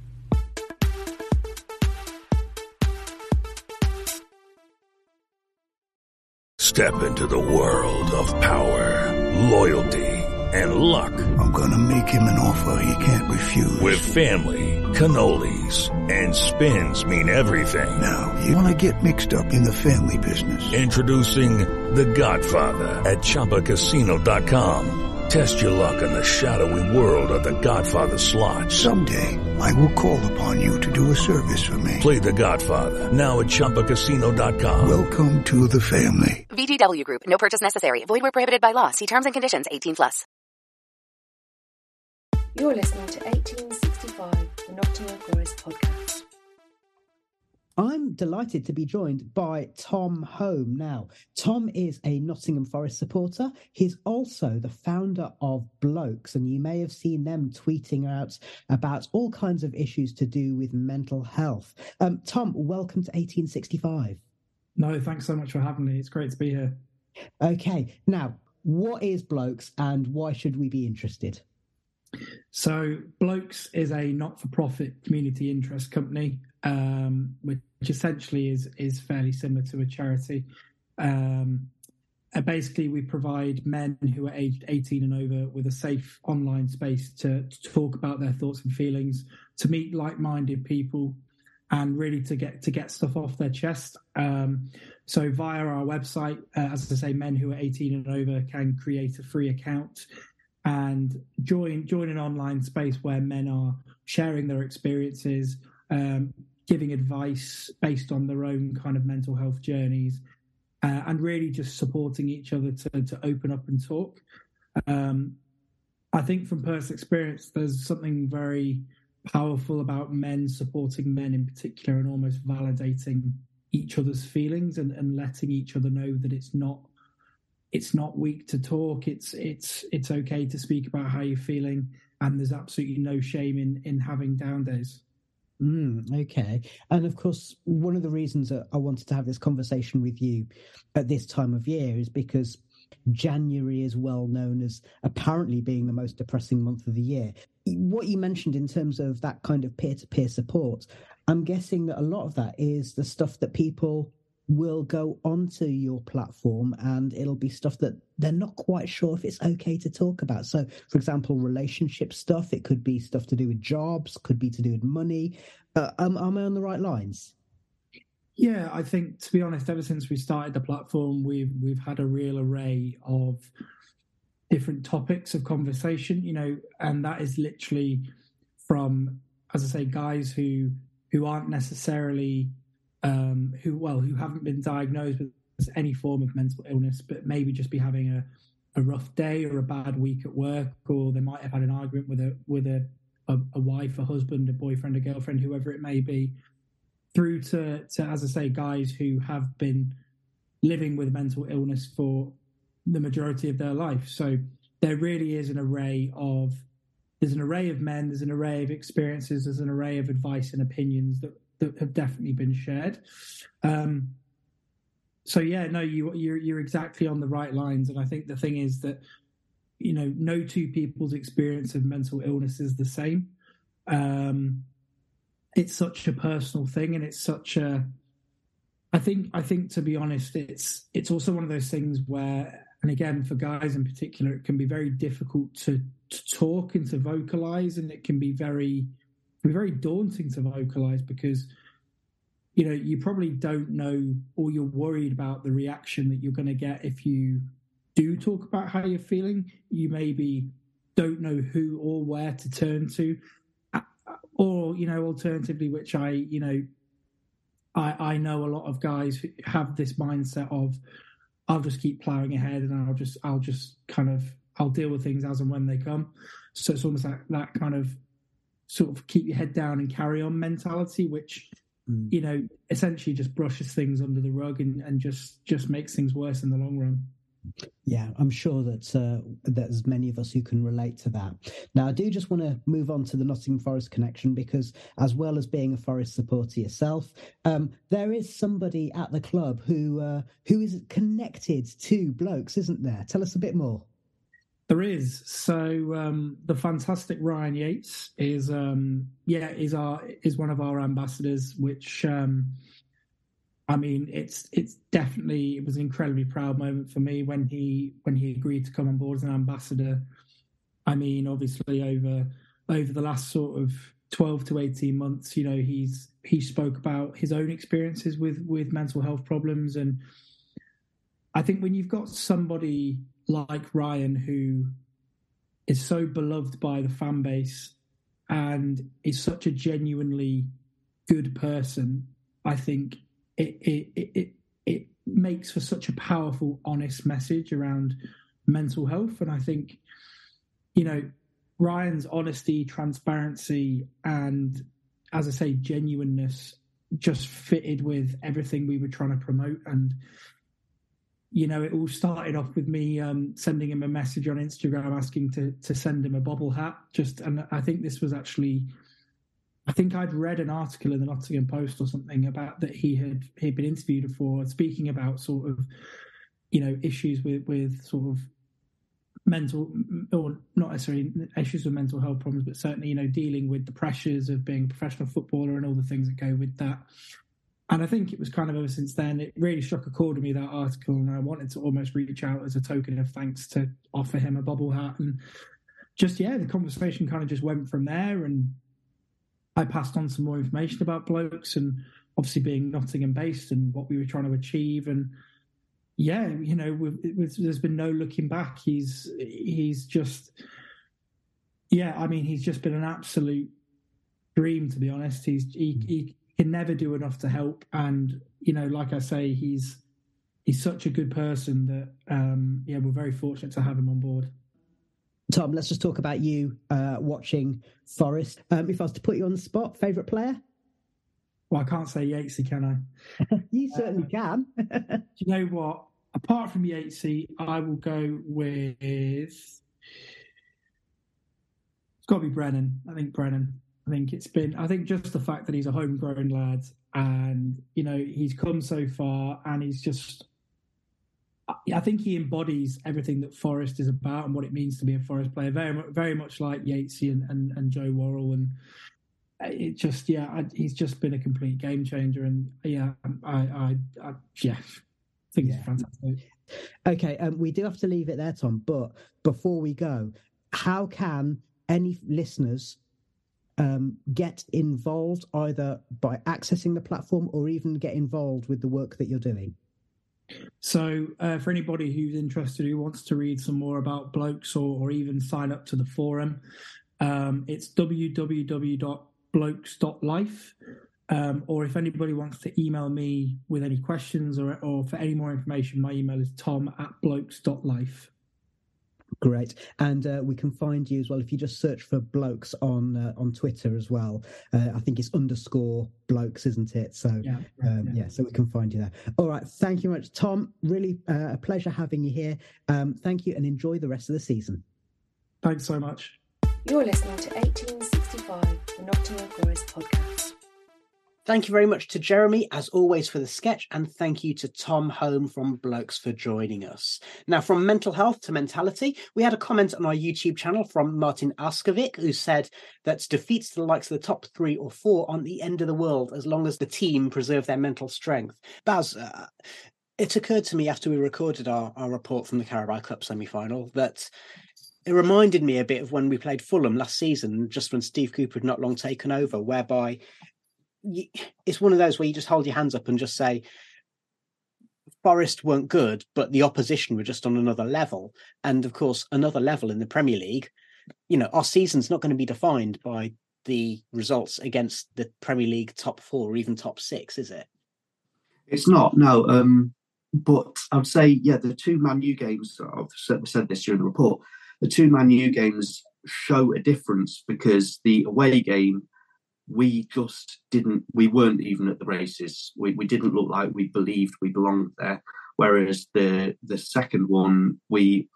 Step into the world of power, loyalty, and luck. I'm gonna make him an offer he can't refuse. With family, cannolis, and spins mean everything. Now, you wanna get mixed up in the family business. Introducing The Godfather at ChumbaCasino.com. Test your luck in the shadowy world of The Godfather slot. Someday, I will call upon you to do a service for me. Play The Godfather, now at ChumbaCasino.com. Welcome to the family. VGW Group. No purchase necessary. Void where prohibited by law. See terms and conditions. 18+. You're listening to 1865, the Nottingham Forest podcast. I'm delighted to be joined by Tom Home. Now, Tom is a Nottingham Forest supporter. He's also the founder of Blokes, and you may have seen them tweeting out about all kinds of issues to do with mental health. Tom, welcome to 1865. No, thanks so much for having me. It's great to be here. Okay, now, what is Blokes and why should we be interested? So Blokes is a not-for-profit community interest company, which essentially is fairly similar to a charity. Basically, we provide men who are aged 18 and over with a safe online space to talk about their thoughts and feelings, to meet like-minded people, and really to get stuff off their chest. So via our website, as I say, men who are 18 and over can create a free account and join an online space where men are sharing their experiences, giving advice based on their own kind of mental health journeys, and really just supporting each other to open up and talk. I think from personal experience, there's something very powerful about men supporting men in particular and almost validating each other's feelings and letting each other know that it's not weak to talk. It's okay to speak about how you're feeling, and there's absolutely no shame in having down days. Okay. And of course, one of the reasons that I wanted to have this conversation with you at this time of year is because January is well known as apparently being the most depressing month of the year. What you mentioned in terms of that kind of peer-to-peer support, I'm guessing that a lot of that is the stuff that people will go onto your platform and it'll be stuff that they're not quite sure if it's okay to talk about. So, for example, relationship stuff, it could be stuff to do with jobs, could be to do with money. Am I on the right lines? Yeah, I think, to be honest, ever since we started the platform, we've had a real array of different topics of conversation, and that is literally from, as I say, guys who aren't necessarily who haven't been diagnosed with any form of mental illness, but maybe just be having a rough day or a bad week at work, or they might have had an argument with a wife, a husband, a boyfriend, a girlfriend, whoever it may be, through to, as I say, guys who have been living with mental illness for the majority of their life. So there really is an array of there's an array of men, there's an array of experiences, there's an array of advice and opinions that have definitely been shared. So yeah, no, you're exactly on the right lines, and I think the thing is that no two people's experience of mental illness is the same. It's such a personal thing, and it's such a. I think to be honest, it's also one of those things where, and again for guys in particular, it can be very difficult to talk and to vocalize, and it can be very daunting to vocalize because you probably don't know, or you're worried about the reaction that you're going to get if you do talk about how you're feeling. You maybe don't know who or where to turn to, or alternatively, which I know a lot of guys who have this mindset of I'll just keep plowing ahead and I'll deal with things as and when they come. So it's almost like that kind of sort of keep your head down and carry on mentality, which essentially just brushes things under the rug and just makes things worse in the long run. Yeah, I'm sure that there's many of us who can relate to that. Now, I do just want to move on to the Nottingham Forest connection because, as well as being a Forest supporter yourself, there is somebody at the club who is connected to Blokes, isn't there? Tell us a bit more. There is. So the fantastic Ryan Yates is one of our ambassadors, which. It's definitely, it was an incredibly proud moment for me when he agreed to come on board as an ambassador. Obviously over the last sort of 12 to 18 months, he spoke about his own experiences with mental health problems. And I think when you've got somebody like Ryan, who is so beloved by the fan base and is such a genuinely good person, I think it makes for such a powerful, honest message around mental health. And I think, Ryan's honesty, transparency, and, as I say, genuineness just fitted with everything we were trying to promote. And, it all started off with me sending him a message on Instagram asking to send him a bobble hat. And I think this was actually... I think I'd read an article in the Nottingham Post or something about that he'd been interviewed for, speaking about sort of, issues with sort of mental, or not necessarily issues with mental health problems, but certainly, dealing with the pressures of being a professional footballer and all the things that go with that. And I think it was kind of ever since then, it really struck a chord with me, that article, and I wanted to almost reach out as a token of thanks to offer him a bobble hat. And the conversation kind of just went from there, and I passed on some more information about Blokes and obviously being Nottingham based and what we were trying to achieve. And there's been no looking back. He's just been an absolute dream, to be honest. He can never do enough to help. And, like I say, he's such a good person that, we're very fortunate to have him on board. Tom, let's just talk about you watching Forest. If I was to put you on the spot, favourite player? Well, I can't say Yatesy, can I? You certainly can. Do you know what? Apart from Yatesy, I will go with... It's got to be Brennan. I think just the fact that he's a homegrown lad and, he's come so far and he's just... I think he embodies everything that Forest is about and what it means to be a Forest player. Very, very much like Yatesy and Joe Worrell, and he's just been a complete game changer. And I think it's fantastic. Okay, we do have to leave it there, Tom. But before we go, how can any listeners get involved, either by accessing the platform or even get involved with the work that you're doing? So for anybody who's interested, who wants to read some more about Blokes or even sign up to the forum, it's www.blokes.life. Or if anybody wants to email me with any questions or for any more information, my email is tom@blokes.life. Great. And we can find you as well if you just search for Blokes on Twitter as well. I think it's _Blokes, isn't it? So so we can find you there. All right. Thank you much, Tom. Really a pleasure having you here. Thank you, and enjoy the rest of the season. Thanks so much. You're listening to 1865, the Nottingham Forest podcast. Thank you very much to Jeremy, as always, for the sketch, and thank you to Tom Home from Blokes for joining us. Now, from mental health to mentality, we had a comment on our YouTube channel from Martin Askovic, who said that defeats to the likes of the top 3 or 4 aren't the end of the world as long as the team preserve their mental strength. Baz, it occurred to me after we recorded our report from the Carabao Cup semi-final that it reminded me a bit of when we played Fulham last season, just when Steve Cooper had not long taken over, whereby it's one of those where you just hold your hands up and just say Forest weren't good, but the opposition were just on another level. And of course, another level in the Premier League, our season's not going to be defined by the results against the Premier League top 4 or even top 6, is it? It's not, no. But I'd say, the 2 Man U games, I've said this during the report, the 2 Man U games show a difference because the away game, we weren't even at the races. We didn't look like we believed we belonged there. Whereas the second one, we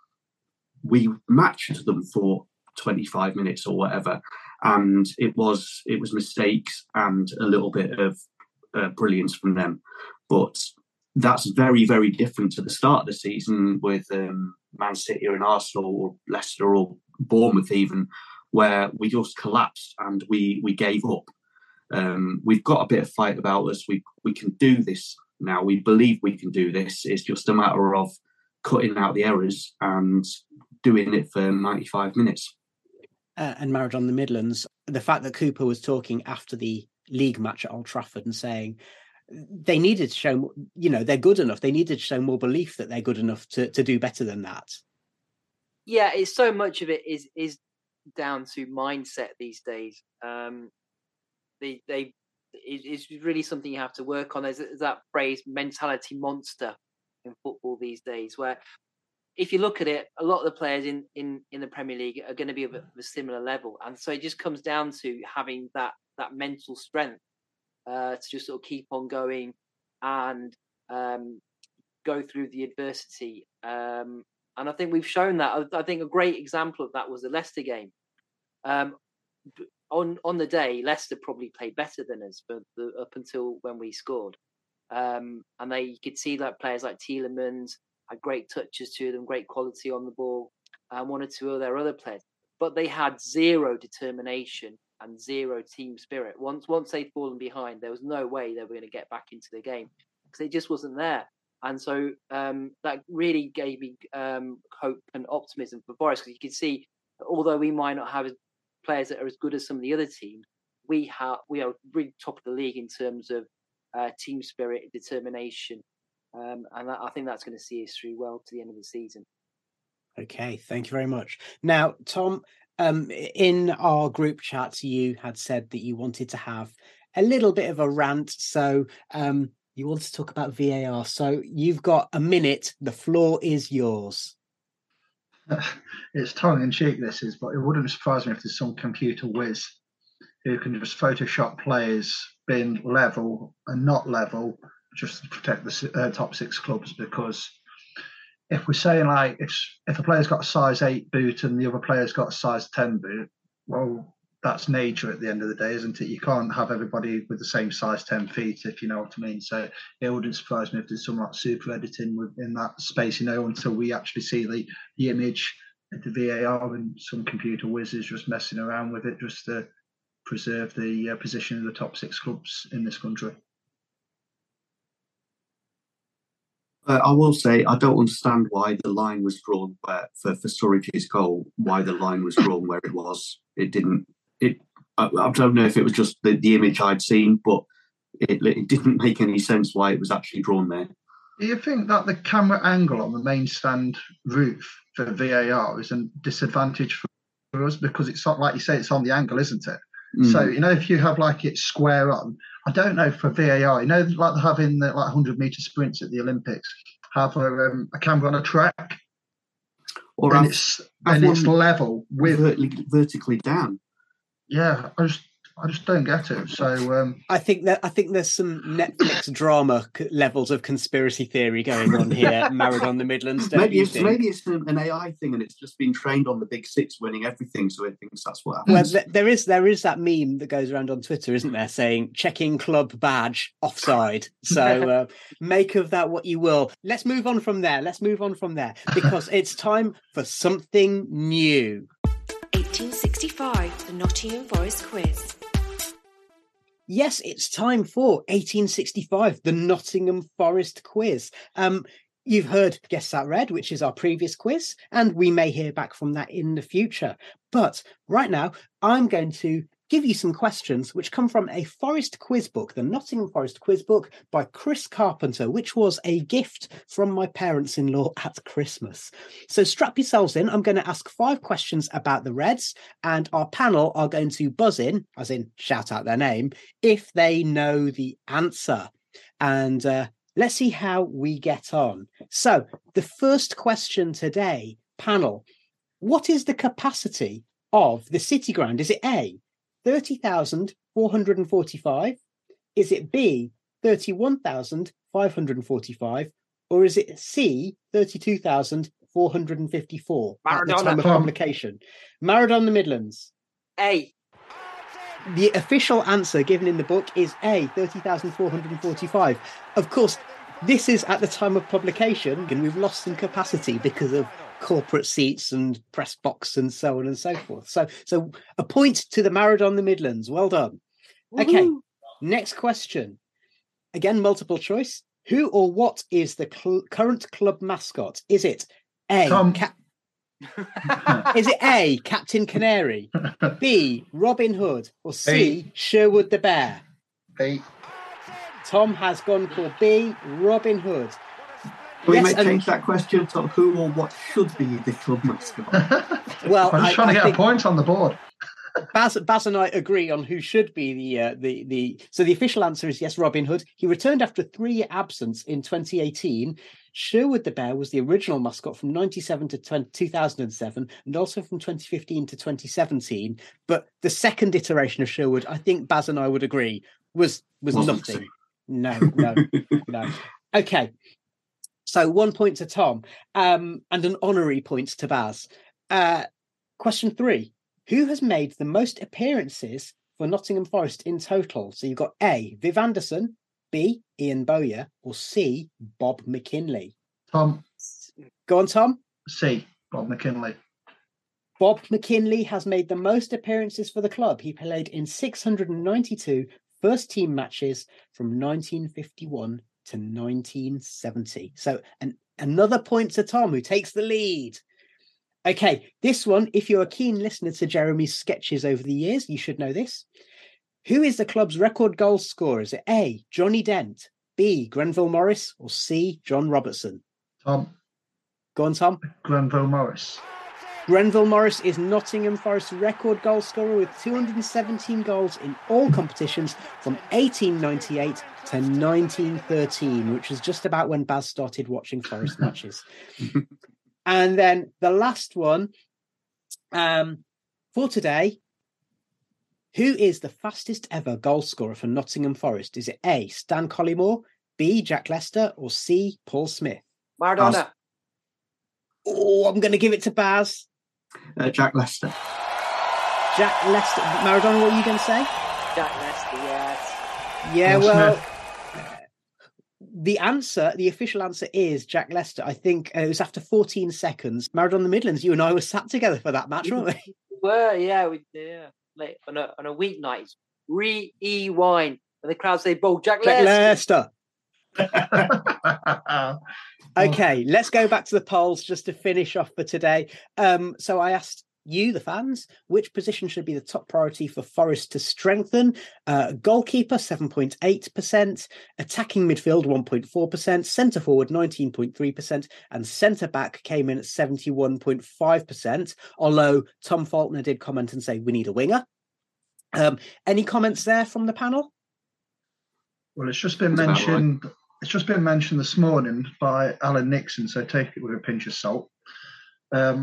matched them for 25 minutes or whatever. And it was mistakes and a little bit of brilliance from them. But that's very, very different to the start of the season with Man City and Arsenal or Leicester or Bournemouth even, where we just collapsed and we gave up. We've got a bit of fight about us. We can do this now. We believe we can do this. It's just a matter of cutting out the errors and doing it for 95 minutes. And marriage on the Midlands, the fact that Cooper was talking after the league match at Old Trafford and saying they needed to show, they're good enough. They needed to show more belief that they're good enough to do better than that. Yeah, it's so much of it is down to mindset these days. It's really something you have to work on. There's that phrase, mentality monster, in football these days, where if you look at it, a lot of the players in the Premier League are going to be of a similar level. And so it just comes down to having that mental strength to just sort of keep on going and go through the adversity. And I think we've shown that. I think a great example of that was the Leicester game. On the day, Leicester probably played better than us up until when we scored. And you could see that players like Tielemans had great touches to them, great quality on the ball, and 1 or 2 of their other players. But they had zero determination and zero team spirit. Once they'd fallen behind, there was no way they were going to get back into the game because it just wasn't there. And so that really gave me hope and optimism for Forest, because you could see, although we might not have players that are as good as some of the other teams, we are really top of the league in terms of team spirit, determination, and I think that's going to see us through well to the end of the season. Okay, thank you very much. Now, Tom, in our group chats, you had said that you wanted to have a little bit of a rant, so you wanted to talk about VAR. So you've got a minute. The floor is yours. It's tongue-in-cheek, this is, but it wouldn't surprise me if there's some computer whiz who can just Photoshop players being level and not level just to protect the top 6 clubs. Because if we're saying, like, if a player's got a size 8 boot and the other player's got a size 10 boot, well, that's nature at the end of the day, isn't it? You can't have everybody with the same size 10 feet, if you know what I mean. So it wouldn't surprise me if there's some like super editing in that space, until we actually see the image at the VAR and some computer whizzes just messing around with it just to preserve the position of the top 6 clubs in this country. I will say I don't understand why the line was drawn for Sturridge's goal. Why the line was drawn where it was. It didn't. I don't know if it was just the image I'd seen, but it didn't make any sense why it was actually drawn there. Do you think that the camera angle on the main stand roof for VAR is a disadvantage for us? Because it's not, like you say, it's on the angle, isn't it? Mm. So, if you have like it square on, I don't know for VAR, like they have in the 100-meter sprints at the Olympics, have a camera on a track. Or and it's level with vertically down. Yeah, I just don't get it. So I think there's some Netflix drama levels of conspiracy theory going on here. Married on the Midlands. Maybe it's an AI thing, and it's just been trained on the Big Six winning everything, so it thinks that's what happens. Well, there is that meme that goes around on Twitter, isn't there, saying checking club badge offside. So make of that what you will. Let's move on from there. Because it's time for something new. 1865, the Nottingham Forest quiz. Yes, it's time for 1865, the Nottingham Forest quiz. You've heard Guess That Red, which is our previous quiz, and we may hear back from that in the future. But right now, I'm going to give you some questions which come from a Forest quiz book, the Nottingham Forest quiz book by Chris Carpenter, which was a gift from my parents-in-law at Christmas. So strap yourselves in. I'm going to ask 5 questions about the Reds, and our panel are going to buzz in, as in shout out their name, if they know the answer. And let's see how we get on. So the first question today, panel, what is the capacity of the City Ground? Is it A, 30,445? Is it B, 31,545? Or is it C, 32,454 at the time of publication? Married on the Midlands. A. The official answer given in the book is A, 30,445. Of course, this is at the time of publication, and we've lost some capacity because of corporate seats and press box and so on and so forth. So a point to the Married on the Midlands. Well done. Woo-hoo. Okay, next question. Again, multiple choice. Who or what is the current club mascot? Is it A, is it A, Captain Canary, B, Robin Hood, or C, Sherwood the Bear? B. Tom has gone for B, Robin Hood. We may change that question to who or what should be the club mascot. Well, I'm just trying to get a point on the board. Baz and I agree on who should be the. So the official answer is yes, Robin Hood. He returned after a 3-year absence in 2018. Sherwood the Bear was the original mascot from 97 to 2007, and also from 2015 to 2017. But the second iteration of Sherwood, I think Baz and I would agree, was nothing. No. Okay. So 1 point to Tom, and an honorary point to Baz. Question 3. Who has made the most appearances for Nottingham Forest in total? So you've got A, Viv Anderson, B, Ian Bowyer, or C, Bob McKinley? Tom. Go on, Tom. C, Bob McKinley. Bob McKinley has made the most appearances for the club. He played in 692 first-team matches from 1951 to 1970. So another point to Tom, who takes the lead. Okay, this one, if you're a keen listener to Jeremy's sketches over the years, you should know this. Who is the club's record goal scorer? Is it A, Johnny Dent, B, Grenville Morris, or C, John Robertson? Tom. Go on, Tom. Grenville Morris. Grenville Morris is Nottingham Forest's record goal scorer with 217 goals in all competitions from 1898 to 1913, which is just about when Baz started watching Forest matches. And then the last one for today, who is the fastest ever goal scorer for Nottingham Forest? Is it A, Stan Collymore, B, Jack Lester, or C, Paul Smith? Maradona. Oh, I'm going to give it to Baz. Jack Lester. Jack Lester. Maradona, what are you going to say? Jack Lester, yes. Yeah, Paul well... Smith. The official answer is Jack Lester. I think it was after 14 seconds. Married on the Midlands, you and I were sat together for that match, weren't we? We late on a weeknight. Rewind. And the crowd say, "Bowl, Jack Lester." Okay, let's go back to the polls just to finish off for today. So I asked you, the fans, which position should be the top priority for Forest to strengthen? Goalkeeper, 7.8%, attacking midfield, 1.4%, centre forward, 19.3%, and centre back came in at 71.5%, although Tom Faulkner did comment and say we need a winger. Any comments there from the panel? Well, it's just been mentioned. Right. It's just been mentioned this morning by Alan Nixon, so take it with a pinch of salt.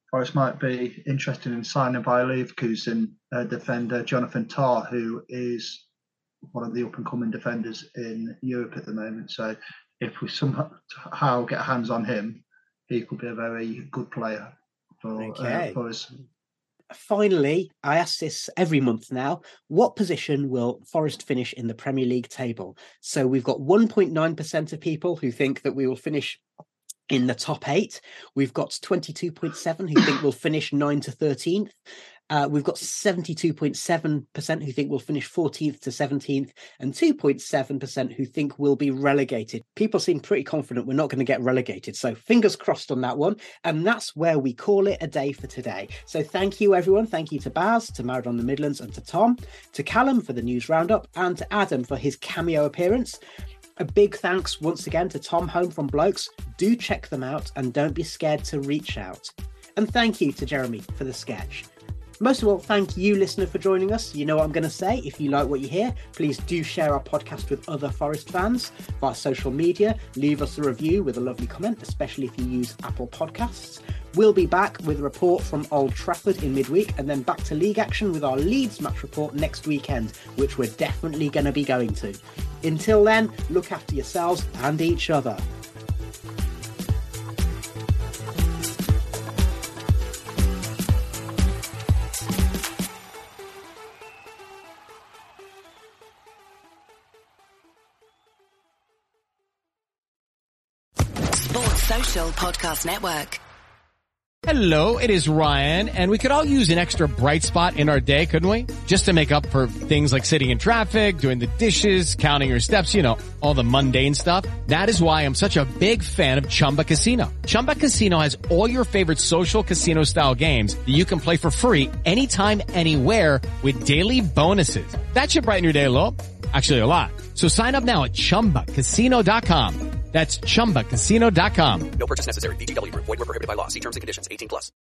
Forest might be interested in signing by Leverkusen defender Jonathan Tah, who is one of the up-and-coming defenders in Europe at the moment. So if we somehow get hands on him, he could be a very good player for us. Finally, I ask this every month now, what position will Forest finish in the Premier League table? So we've got 1.9% of people who think that we will finish in the top 8. We've got 22.7% who think we'll finish 9 to 13th. We've got 72.7% who think we'll finish 14th to 17th, and 2.7% who think we'll be relegated. People seem pretty confident we're not going to get relegated, so fingers crossed on that one. And that's where we call it a day for today. So thank you, everyone. Thank you to Baz, to Married on the Midlands, and to Tom, to Callum for the news roundup, and to Adam for his cameo appearance. A big thanks once again to Tom Home from Blokes. Do check them out and don't be scared to reach out. And thank you to Jeremy for the sketch. Most of all, thank you, listener, for joining us. You know what I'm going to say. If you like what you hear, please do share our podcast with other Forest fans via social media. Leave us a review with a lovely comment, especially if you use Apple Podcasts. We'll be back with a report from Old Trafford in midweek, and then back to league action with our Leeds match report next weekend, which we're definitely going to be going to. Until then, look after yourselves and each other. Social Podcast Network. Hello, it is Ryan, and we could all use an extra bright spot in our day, couldn't we? Just to make up for things like sitting in traffic, doing the dishes, counting your steps, all the mundane stuff. That is why I'm such a big fan of Chumba Casino. Chumba Casino has all your favorite social casino-style games that you can play for free anytime, anywhere with daily bonuses. That should brighten your day a little. Actually, a lot. So sign up now at ChumbaCasino.com. That's ChumbaCasino.com. No purchase necessary. VGW Group. Void where prohibited by law. See terms and conditions. 18+.